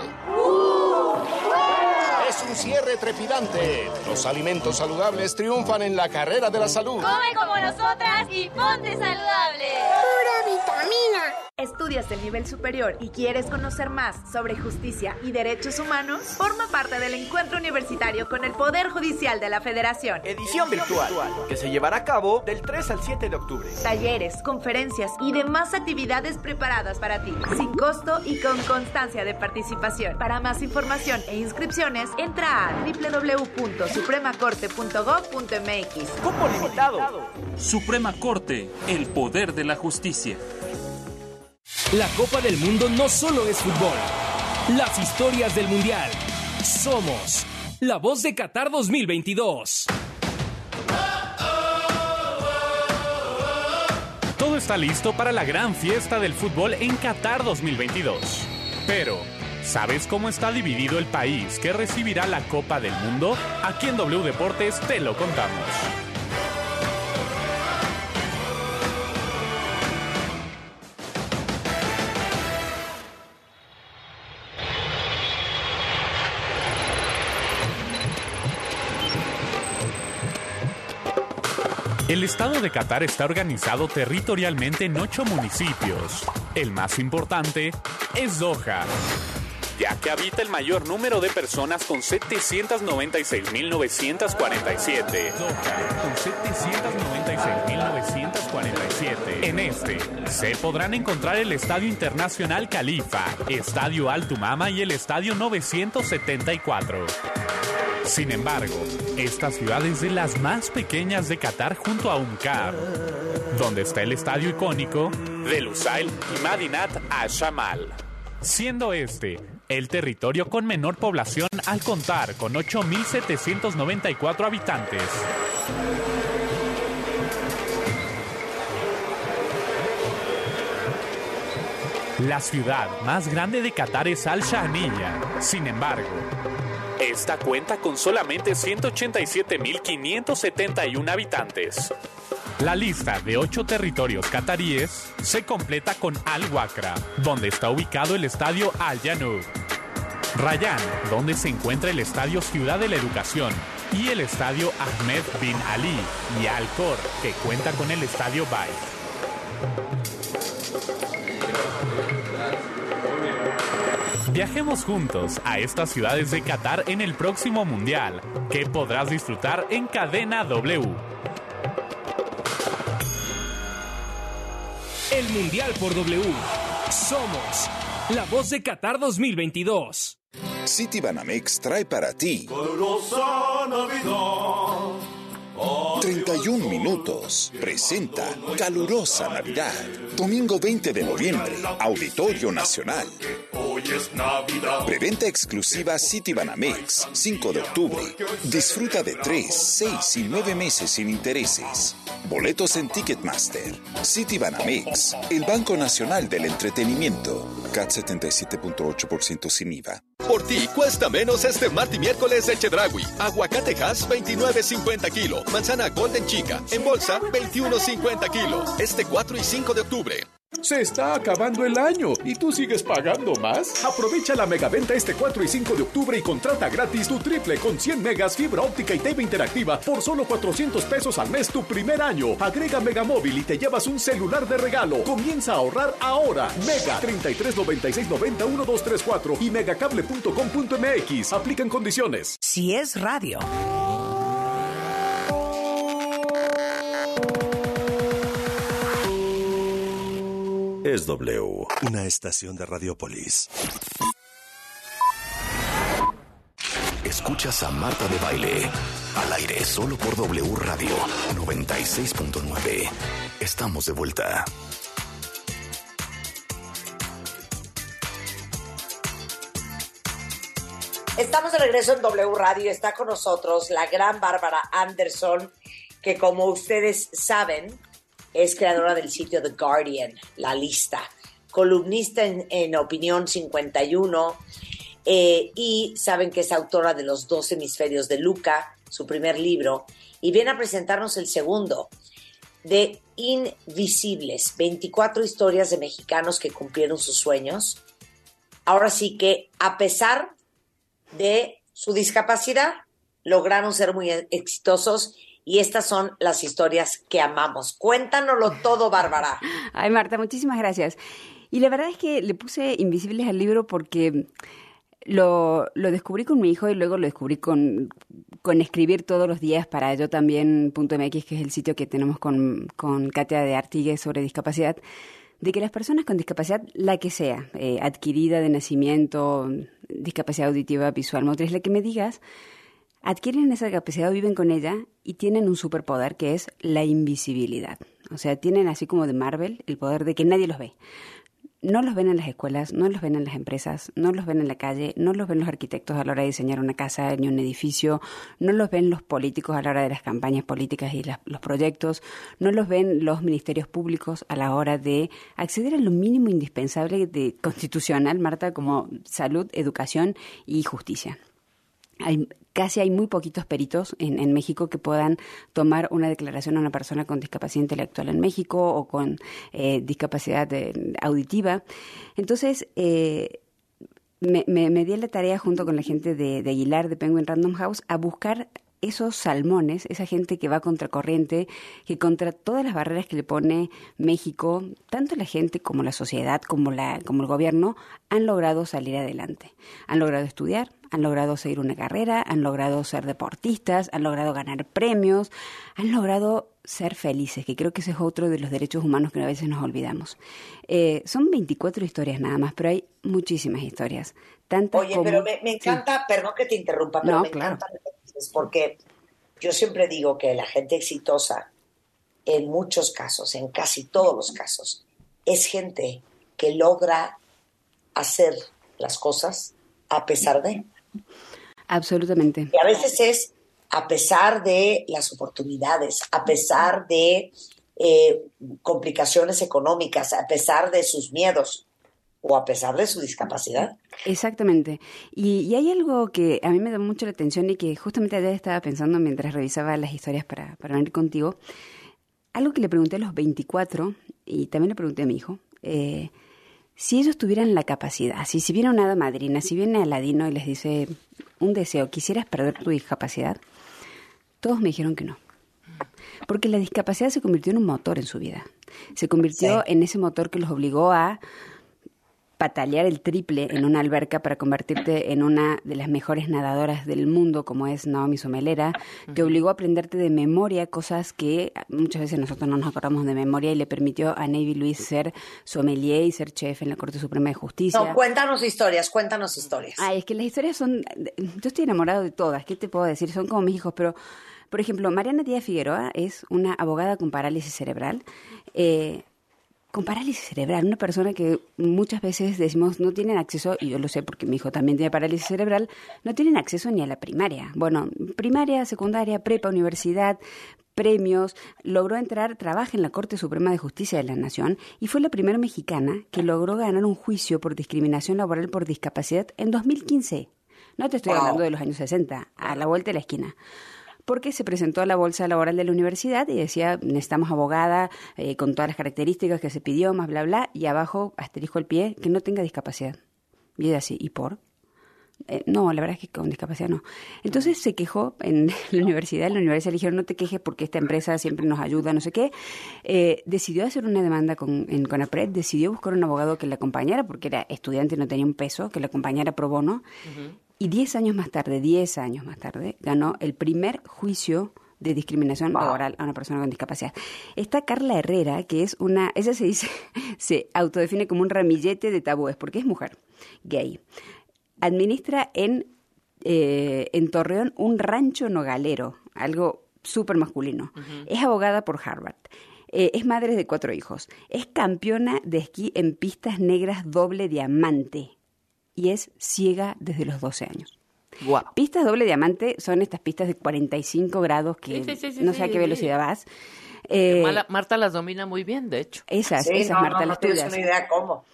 Es un cierre trepidante. Los alimentos saludables triunfan en la carrera de la salud. Come como nosotras y ponte saludable. Pura vitamina. ¿Estudias el nivel superior y quieres conocer más sobre justicia y derechos humanos? Forma parte del encuentro universitario con el Poder Judicial de la Federación. Edición virtual, que se llevará a cabo del tres al siete de octubre. Talleres, conferencias y demás actividades preparadas para ti, sin costo y con constancia de participación. Para más información e inscripciones, entra a doble u doble u doble u punto suprema corte punto gob punto m x. Cupo limitado. Suprema Corte, el poder de la justicia. La Copa del Mundo no solo es fútbol. Las historias del Mundial. Somos la voz de Qatar dos mil veintidós. Todo está listo para la gran fiesta del fútbol en Qatar dos mil veintidós. Pero, ¿sabes cómo está dividido el país que recibirá la Copa del Mundo? Aquí en W Deportes te lo contamos. El estado de Qatar está organizado territorialmente en ocho municipios. El más importante es Doha, ya que habita el mayor número de personas con setecientos noventa y seis mil novecientos cuarenta y siete. Doha, con setecientos noventa y seis mil novecientos cuarenta y siete. En este se podrán encontrar el Estadio Internacional Khalifa, Estadio Al Tumama y el Estadio novecientos setenta y cuatro. Sin embargo, esta ciudad es de las más pequeñas de Qatar junto a Umqar, donde está el estadio icónico de Lusail y Madinat Al-Shamal, siendo este el territorio con menor población al contar con ocho mil setecientos noventa y cuatro habitantes. La ciudad más grande de Qatar es Al-Shahniya. Sin embargo, esta cuenta con solamente ciento ochenta y siete mil quinientos setenta y uno habitantes. La lista de ocho territorios cataríes se completa con Al-Wakra, donde está ubicado el estadio Al-Janoub, Rayyan, donde se encuentra el estadio Ciudad de la Educación, y el estadio Ahmed bin Ali, y Al-Khor, que cuenta con el estadio Bay. Viajemos juntos a estas ciudades de Qatar en el próximo Mundial, que podrás disfrutar en Cadena W. El Mundial por W. Somos la voz de Qatar dos mil veintidós. Citibanamex trae para ti Calurosa Navidad. treinta y un minutos. Presenta Calurosa Navidad. Domingo veinte de noviembre. Auditorio Nacional. Hoy es Navidad. Preventa exclusiva Citibanamex. cinco de octubre. Disfruta de tres, seis y nueve meses sin intereses. Boletos en Ticketmaster. Citibanamex. El Banco Nacional del Entretenimiento. C A T setenta y siete punto ocho por ciento sin I V A. Por ti cuesta menos este martes y miércoles de Chedraui. Aguacate Hass veintinueve cincuenta kilo. Manzana Golden Chica en bolsa veintiuno cincuenta kilo. Este cuatro y cinco de octubre. Se está acabando el año y tú sigues pagando más. Aprovecha la megaventa este cuatro y cinco de octubre y contrata gratis tu triple con cien megas, fibra óptica y T V interactiva por solo cuatrocientos pesos al mes tu primer año. Agrega Megamóvil y te llevas un celular de regalo. Comienza a ahorrar ahora. Mega treinta y tres noventa y seis noventa uno dos tres cuatro y megacable punto com punto m x. Aplican condiciones. Si es radio. Es W, una estación de Radiopolis. Escuchas a Marta de Baile, al aire solo por W Radio noventa y seis punto nueve. Estamos de vuelta. Estamos de regreso en W Radio. Está con nosotros la gran Bárbara Anderson, que como ustedes saben, es creadora del sitio The Guardian, La Lista, columnista en, en Opinión cincuenta y uno, eh, y saben que es autora de Los dos hemisferios de Luca, su primer libro, y viene a presentarnos el segundo, de Invisibles, veinticuatro historias de mexicanos que cumplieron sus sueños. Ahora sí que, a pesar de su discapacidad, lograron ser muy exitosos. Y estas son las historias que amamos. Cuéntanoslo todo, Bárbara. Ay, Marta, muchísimas gracias. Y la verdad es que le puse Invisibles al libro porque lo, lo descubrí con mi hijo y luego lo descubrí con, con escribir todos los días para yo también punto m x, que es el sitio que tenemos con, con Katia de Artigues sobre discapacidad, de que las personas con discapacidad, la que sea, eh, adquirida de nacimiento, discapacidad auditiva, visual, motriz, la que me digas, adquieren esa capacidad, viven con ella y tienen un superpoder que es la invisibilidad. O sea, tienen así como de Marvel el poder de que nadie los ve. No los ven en las escuelas, no los ven en las empresas, no los ven en la calle, no los ven los arquitectos a la hora de diseñar una casa ni un edificio, no los ven los políticos a la hora de las campañas políticas y las, los proyectos, no los ven los ministerios públicos a la hora de acceder a lo mínimo indispensable de constitucional, Marta, como salud, educación y justicia. Hay, casi hay muy poquitos peritos en, en México que puedan tomar una declaración a una persona con discapacidad intelectual en México o con eh, discapacidad de, auditiva. Entonces, eh, me, me, me di la tarea junto con la gente de, de Aguilar, de Penguin Random House, a buscar esos salmones, esa gente que va contracorriente, que contra todas las barreras que le pone México, tanto la gente como la sociedad, como, la, como el gobierno, han logrado salir adelante. Han logrado estudiar, han logrado seguir una carrera, han logrado ser deportistas, han logrado ganar premios, han logrado ser felices, que creo que ese es otro de los derechos humanos que a veces nos olvidamos. Eh, son veinticuatro historias nada más, pero hay muchísimas historias. Tantas Oye, como... pero me, me encanta, sí. Perdón que te interrumpa, pero no, me claro. encanta interesantes, porque yo siempre digo que la gente exitosa, en muchos casos, en casi todos los casos, es gente que logra hacer las cosas a pesar de. Absolutamente. Y a veces es a pesar de las oportunidades, a pesar de eh, complicaciones económicas, a pesar de sus miedos o a pesar de su discapacidad. Exactamente. Y, y hay algo que a mí me da mucho la atención y que justamente ayer estaba pensando mientras revisaba las historias para, para venir contigo. Algo que le pregunté a los veinticuatro y también le pregunté a mi hijo. Eh, si ellos tuvieran la capacidad, si, si viene una hada madrina, si viene Aladino y les dice un deseo, ¿quisieras perder tu discapacidad? Todos me dijeron que no. Porque la discapacidad se convirtió en un motor en su vida. Se convirtió sí. en ese motor que los obligó a patalear el triple en una alberca para convertirte en una de las mejores nadadoras del mundo, como es Naomi Somelera. Uh-huh. Te obligó a aprenderte de memoria cosas que muchas veces nosotros no nos acordamos de memoria y le permitió a Navy Luis ser sommelier y ser chef en la Corte Suprema de Justicia. No, cuéntanos historias, cuéntanos historias. Ay, es que las historias son... Yo estoy enamorado de todas, ¿qué te puedo decir? Son como mis hijos, pero... Por ejemplo, Mariana Díaz Figueroa es una abogada con parálisis cerebral. Eh, con parálisis cerebral, una persona que muchas veces decimos no tienen acceso, y yo lo sé porque mi hijo también tiene parálisis cerebral, no tienen acceso ni a la primaria. Bueno, primaria, secundaria, prepa, universidad, premios, logró entrar, trabaja en la Corte Suprema de Justicia de la Nación y fue la primera mexicana que logró ganar un juicio por discriminación laboral por discapacidad en dos mil quince. No te estoy wow. hablando de los años sesenta, a la vuelta de la esquina. Porque se presentó a la bolsa laboral de la universidad y decía, necesitamos abogada eh, con todas las características que se pidió, más bla, bla, y abajo, asterisco al pie, que no tenga discapacidad. Y ella así, ¿y por? Eh, no, la verdad es que con discapacidad no. Entonces se quejó en la universidad, en la universidad le dijeron, no te quejes porque esta empresa siempre nos ayuda, no sé qué. Eh, decidió hacer una demanda con, en CONAPRED, decidió buscar un abogado que la acompañara, porque era estudiante y no tenía un peso, que la acompañara pro bono. Uh-huh. Y diez años más tarde, diez años más tarde, ganó el primer juicio de discriminación wow. laboral a una persona con discapacidad. Está Carla Herrera, que es una, ella se dice, se autodefine como un ramillete de tabúes, porque es mujer, gay. Administra en, eh, en Torreón un rancho nogalero, algo súper masculino. Uh-huh. Es abogada por Harvard. Eh, es madre de cuatro hijos. Es campeona de esquí en pistas negras doble diamante. Y es ciega desde los doce años. Wow. Pistas doble diamante son estas pistas de cuarenta y cinco grados que sí, sí, sí, no sé sí, a qué velocidad sí. vas. Eh, Mala, Marta las domina muy bien, de hecho. Esas, sí, esas, no, Marta no, las no tuyas. No tienes una idea cómo.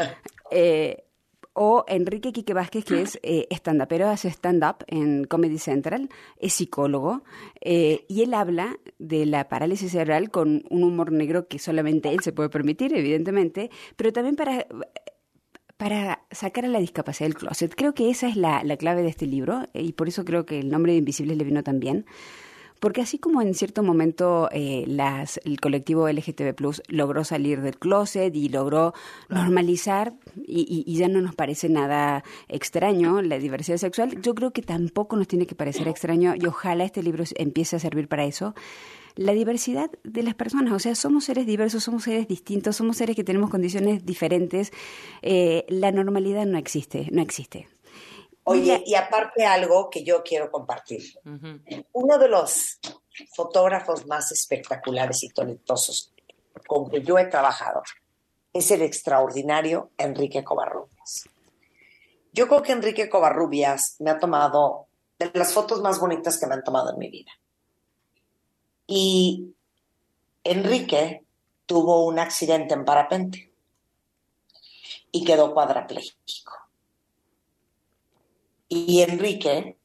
eh, o Enrique Quique Vázquez, que es eh, stand-upero, hace stand-up en Comedy Central, es psicólogo, eh, y él habla de la parálisis cerebral con un humor negro que solamente él se puede permitir, evidentemente, pero también para... para sacar a la discapacidad del closet. Creo que esa es la, la clave de este libro y por eso creo que el nombre de Invisibles le vino también. Porque así como en cierto momento eh, las, el colectivo L G T B plus logró salir del closet y logró normalizar y, y, y ya no nos parece nada extraño la diversidad sexual, yo creo que tampoco nos tiene que parecer extraño y ojalá este libro empiece a servir para eso. La diversidad de las personas, o sea, somos seres diversos, somos seres distintos, somos seres que tenemos condiciones diferentes. Eh, la normalidad no existe, no existe. Oye, y aparte algo que yo quiero compartir. Uh-huh. Uno de los fotógrafos más espectaculares y talentosos con que yo he trabajado es el extraordinario Enrique Covarrubias. Yo creo que Enrique Covarrubias me ha tomado de las fotos más bonitas que me han tomado en mi vida. Y Enrique tuvo un accidente en parapente y quedó cuadrapléjico. Y Enrique,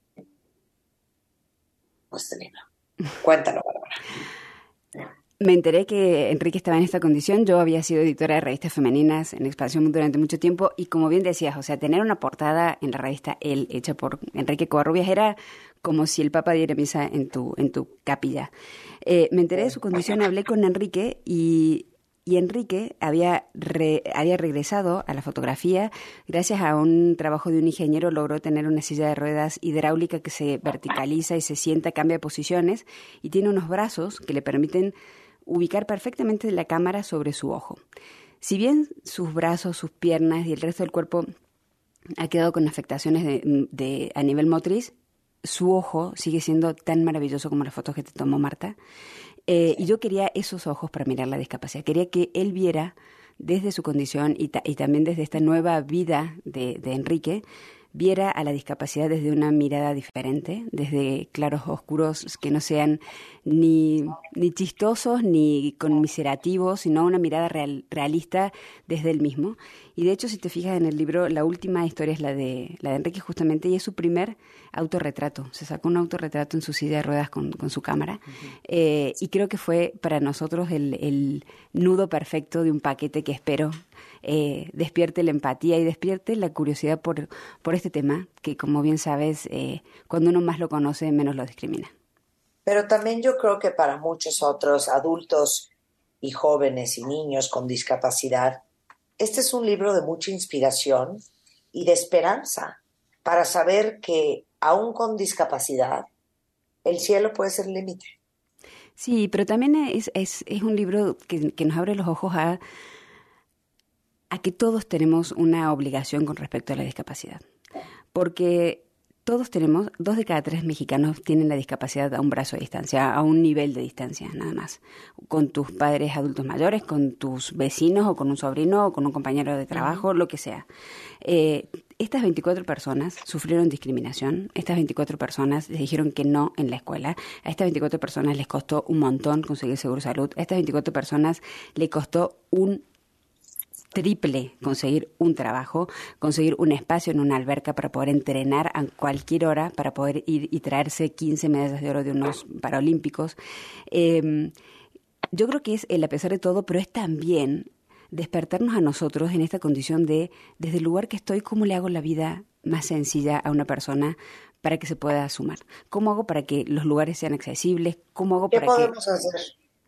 pues te libro. Cuéntalo, Bárbara. Me enteré que Enrique estaba en esta condición. Yo había sido editora de revistas femeninas en Expansión durante mucho tiempo y como bien decías, o sea, tener una portada en la revista Elle hecha por Enrique Covarrubias era como si el Papa diera misa en tu, en tu capilla. Eh, me enteré de su condición, hablé con Enrique y, y Enrique había, re, había regresado a la fotografía. Gracias a un trabajo de un ingeniero logró tener una silla de ruedas hidráulica que se verticaliza y se sienta, cambia de posiciones y tiene unos brazos que le permiten ubicar perfectamente la cámara sobre su ojo. Si bien sus brazos, sus piernas y el resto del cuerpo ha quedado con afectaciones de, de, a nivel motriz, su ojo sigue siendo tan maravilloso como las fotos que te tomó Marta. Eh, y yo quería esos ojos para mirar la discapacidad. Quería que él viera desde su condición y, ta- y también desde esta nueva vida de, de Enrique, viera a la discapacidad desde una mirada diferente, desde claros oscuros que no sean ni, ni chistosos ni conmiserativos, sino una mirada real, realista desde él mismo. Y de hecho, si te fijas en el libro, la última historia es la de, la de Enrique justamente, y es su primer autorretrato. Se sacó un autorretrato en su silla de ruedas con, con su cámara. Uh-huh. eh, y creo que fue para nosotros el, el nudo perfecto de un paquete que espero Eh, despierte la empatía y despierte la curiosidad por, por este tema, que como bien sabes, eh, cuando uno más lo conoce, menos lo discrimina. Pero también yo creo que para muchos otros adultos y jóvenes y niños con discapacidad, este es un libro de mucha inspiración y de esperanza para saber que aún con discapacidad, el cielo puede ser el límite. Sí, pero también es, es, es un libro que, que nos abre los ojos a a que todos tenemos una obligación con respecto a la discapacidad. Porque todos tenemos, dos de cada tres mexicanos tienen la discapacidad a un brazo de distancia, a un nivel de distancia, nada más. Con tus padres adultos mayores, con tus vecinos, o con un sobrino, o con un compañero de trabajo, lo que sea. Eh, estas veinticuatro personas sufrieron discriminación. Estas veinticuatro personas les dijeron que no en la escuela. A estas veinticuatro personas les costó un montón conseguir seguro de salud. A estas veinticuatro personas les costó un triple conseguir un trabajo, conseguir un espacio en una alberca para poder entrenar a cualquier hora, para poder ir y traerse quince medallas de oro de unos Paralímpicos. Eh, yo creo que es el a pesar de todo, pero es también despertarnos a nosotros en esta condición de, desde el lugar que estoy, ¿cómo le hago la vida más sencilla a una persona para que se pueda sumar? ¿Cómo hago para que los lugares sean accesibles? ¿Cómo hago para que... ¿Qué podemos hacer?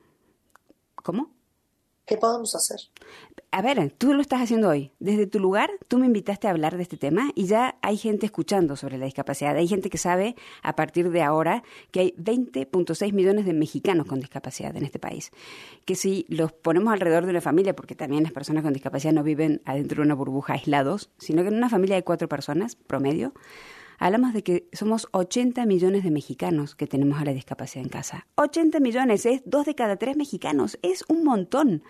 ¿Cómo? ¿Qué podemos hacer? A ver, tú lo estás haciendo hoy. Desde tu lugar, tú me invitaste a hablar de este tema y ya hay gente escuchando sobre la discapacidad. Hay gente que sabe, a partir de ahora, que hay veinte punto seis millones de mexicanos con discapacidad en este país. Que si los ponemos alrededor de una familia, porque también las personas con discapacidad no viven adentro de una burbuja aislados, sino que en una familia de cuatro personas, promedio, hablamos de que somos ochenta millones de mexicanos que tenemos a la discapacidad en casa. ochenta millones, es dos de cada tres mexicanos, es un montón.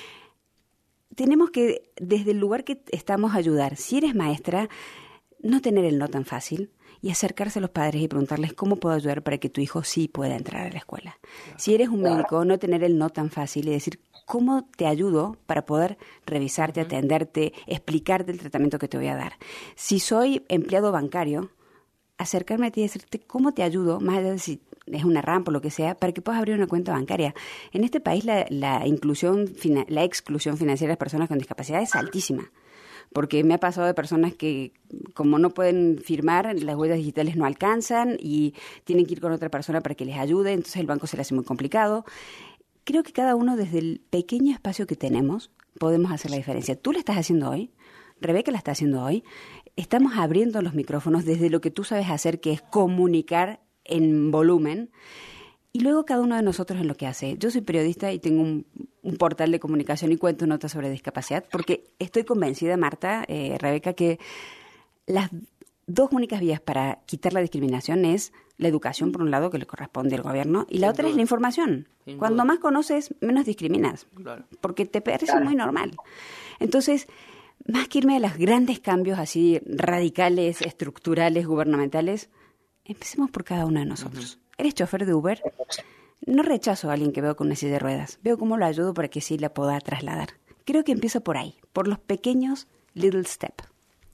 Tenemos que, desde el lugar que estamos, ayudar. Si eres maestra, no tener el no tan fácil y acercarse a los padres y preguntarles cómo puedo ayudar para que tu hijo sí pueda entrar a la escuela. Si eres un médico, no tener el no tan fácil y decir cómo te ayudo para poder revisarte, atenderte, explicarte el tratamiento que te voy a dar. Si soy empleado bancario, acercarme a ti y decirte cómo te ayudo, más allá de si es una rampa o lo que sea, para que puedas abrir una cuenta bancaria. En este país la, la inclusión, la exclusión financiera de las personas con discapacidad es altísima. Porque me ha pasado de personas que, como no pueden firmar, las huellas digitales no alcanzan y tienen que ir con otra persona para que les ayude, entonces el banco se le hace muy complicado. Creo que cada uno, desde el pequeño espacio que tenemos, podemos hacer la diferencia. Tú la estás haciendo hoy, Rebeca la está haciendo hoy. Estamos abriendo los micrófonos desde lo que tú sabes hacer, que es comunicar en volumen, y luego cada uno de nosotros en lo que hace. Yo soy periodista y tengo un, un portal de comunicación y cuento notas sobre discapacidad, porque estoy convencida, Marta, eh, Rebeca, que las dos únicas vías para quitar la discriminación es la educación, por un lado, que le corresponde al gobierno, y la Sin otra duda. Es la información. Sin Cuando duda. Más conoces, menos discriminas, claro. Porque te parece claro. Muy normal. Entonces, más que irme a los grandes cambios así radicales, estructurales, gubernamentales, empecemos por cada uno de nosotros. Uh-huh. ¿Eres chofer de Uber? No rechazo a alguien que veo con una silla de ruedas. Veo cómo lo ayudo para que sí la pueda trasladar. Creo que empieza por ahí, por los pequeños little steps.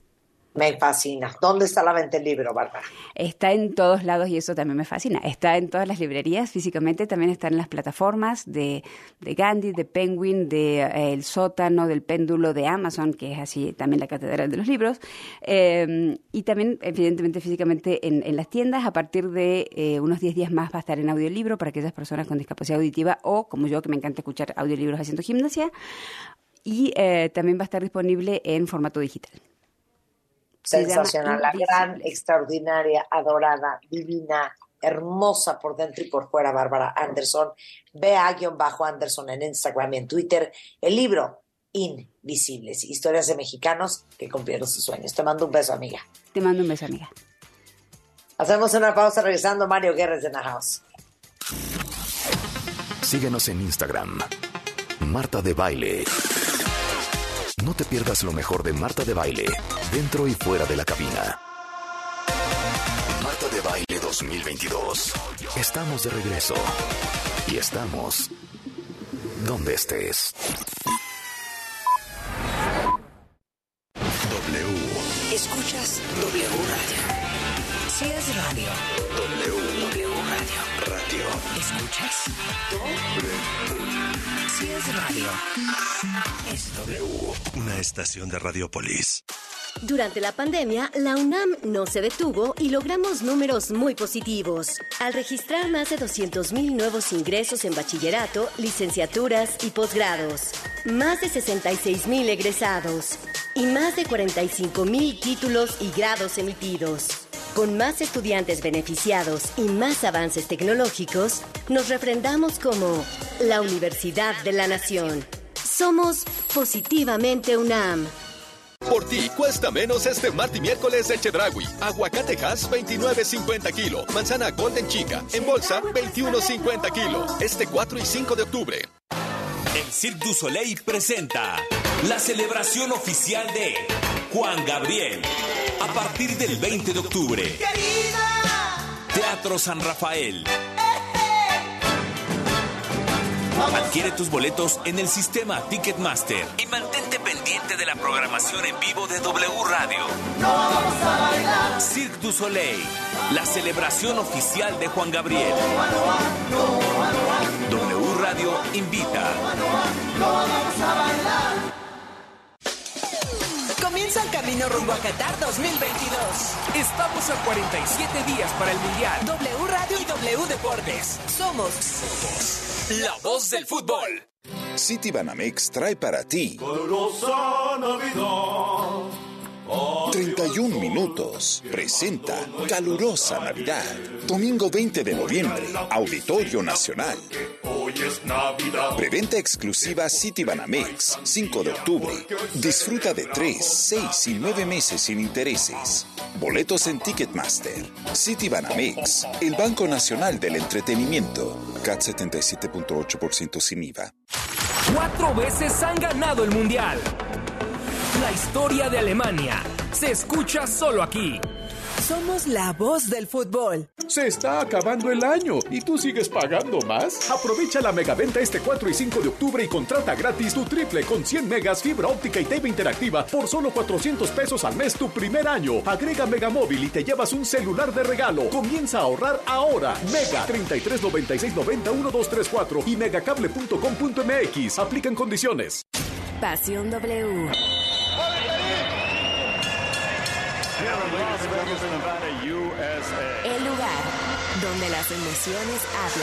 Me fascina. ¿Dónde está la venta del libro, Bárbara? Está en todos lados y eso también me fascina. Está en todas las librerías físicamente, también está en las plataformas de, de Gandhi, de Penguin, de eh, El Sótano, del Péndulo, de Amazon, que es así también la catedral de los libros. Eh, y también, evidentemente, físicamente en, en las tiendas. A partir de eh, unos diez días más va a estar en audiolibro para aquellas personas con discapacidad auditiva o, como yo, que me encanta escuchar audiolibros haciendo gimnasia. Y eh, también va a estar disponible en formato digital. Sensacional, la gran, extraordinaria, adorada, divina, hermosa por dentro y por fuera, Bárbara Anderson. Ve a guión bajo Anderson en Instagram y en Twitter. El libro, Invisibles, historias de mexicanos que cumplieron sus sueños. Te mando un beso, amiga. Te mando un beso, amiga. Hacemos una pausa regresando. Mario Guerra en la house. Síguenos en Instagram. Marta de Baile. No te pierdas lo mejor de Marta de Baile, dentro y fuera de la cabina. Marta de Baile dos mil veintidós. Estamos de regreso. Y estamos donde estés. W. Escuchas W Radio. Si es radio. W. W Radio. Radio. ¿Escuchas? W. Si es radio. Es W. Una estación de Radiopolis. Durante la pandemia, la UNAM no se detuvo y logramos números muy positivos. Al registrar más de doscientos mil nuevos ingresos en bachillerato, licenciaturas y posgrados, más de sesenta y seis mil egresados y más de cuarenta y cinco mil títulos y grados emitidos. Con más estudiantes beneficiados y más avances tecnológicos, nos refrendamos como la Universidad de la Nación. Somos Positivamente UNAM. Por ti cuesta menos este martes y miércoles de Chedraui. Aguacate Hass veintinueve cincuenta kilo. Manzana Golden Chica en bolsa veintiuno cincuenta kilo. Este cuatro y cinco de octubre. El Cirque du Soleil presenta la celebración oficial de Juan Gabriel. A partir del veinte de octubre. ¡Querida! Teatro San Rafael. Adquiere tus boletos en el sistema Ticketmaster y mantente pendiente de la programación en vivo de W Radio. No vamos a bailar. Cirque du Soleil, la celebración oficial de Juan Gabriel. W Radio invita. No vamos a bailar. Comienza el camino rumbo a Qatar dos mil veintidós. Estamos a cuarenta y siete días para el Mundial. W Radio y W Deportes. Somos la voz del fútbol. Citibanamex trae para ti Calurosa Navidad. treinta y un minutos. Presenta Calurosa Navidad. Domingo veinte de noviembre. Auditorio Nacional. Hoy es Navidad. Preventa exclusiva Citibanamex. cinco de octubre. Disfruta de tres, seis y nueve meses sin intereses. Boletos en Ticketmaster. Citibanamex. El Banco Nacional del Entretenimiento. C A T setenta y siete punto ocho por ciento sin I V A. Cuatro veces han ganado el Mundial. La historia de Alemania se escucha solo aquí. Somos la voz del fútbol. Se está acabando el año y tú sigues pagando más. Aprovecha la megaventa este cuatro y cinco de octubre y contrata gratis tu triple con cien megas, fibra óptica y T V interactiva por solo cuatrocientos pesos al mes tu primer año. Agrega Megamóvil y te llevas un celular de regalo. Comienza a ahorrar ahora. Mega treinta y tres noventa y seis noventa uno dos tres cuatro y megacable punto com punto m x. Aplican condiciones. Pasión W. El lugar donde las emociones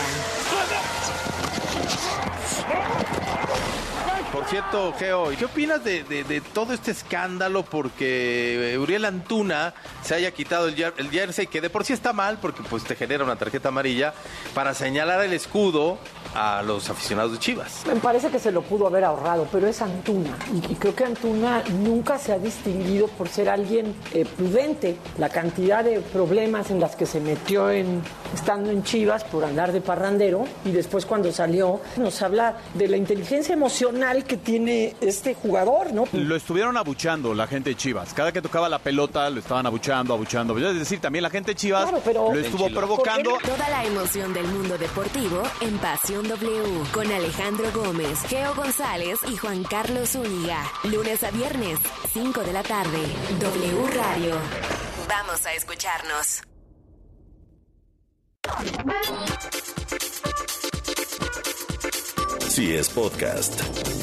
hablan. Por cierto, Geo, ¿qué opinas de, de, de todo este escándalo porque Uriel Antuna se haya quitado el, el jersey, que de por sí está mal porque pues te genera una tarjeta amarilla, para señalar el escudo a los aficionados de Chivas? Me parece que se lo pudo haber ahorrado, pero es Antuna. Y, y creo que Antuna nunca se ha distinguido por ser alguien eh, prudente. La cantidad de problemas en las que se metió en, estando en Chivas por andar de parrandero, y después cuando salió nos habla de la inteligencia emocional que tiene este jugador, ¿no? Lo estuvieron abuchando la gente de Chivas. Cada que tocaba la pelota lo estaban abuchando, abuchando. Es decir, también la gente de Chivas claro, pero lo estuvo provocando. Toda la emoción del mundo deportivo en Pasión W. Con Alejandro Gómez, Geo González y Juan Carlos Zúñiga. Lunes a viernes, cinco de la tarde. W Radio. Vamos a escucharnos. Si es podcast.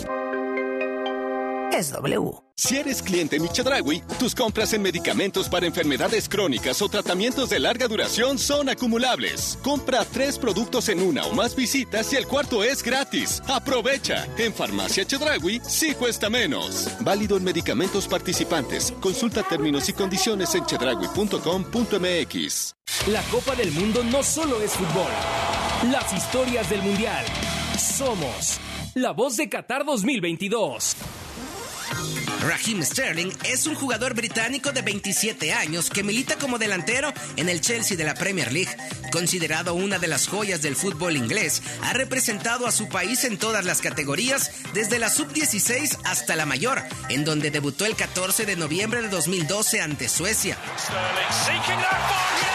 Es W. Si eres cliente Chedraui, tus compras en medicamentos para enfermedades crónicas o tratamientos de larga duración son acumulables. Compra tres productos en una o más visitas y el cuarto es gratis. ¡Aprovecha! En Farmacia Chedraui sí cuesta menos. Válido en medicamentos participantes. Consulta términos y condiciones en chedraui punto com punto m x. La Copa del Mundo no solo es fútbol. Las historias del Mundial. Somos la voz de Qatar dos mil veintidós. Raheem Sterling es un jugador británico de veintisiete años que milita como delantero en el Chelsea de la Premier League. Considerado una de las joyas del fútbol inglés, ha representado a su país en todas las categorías, desde la sub dieciséis hasta la mayor, en donde debutó el catorce de noviembre de dos mil doce ante Suecia. Sterling seeking that ball.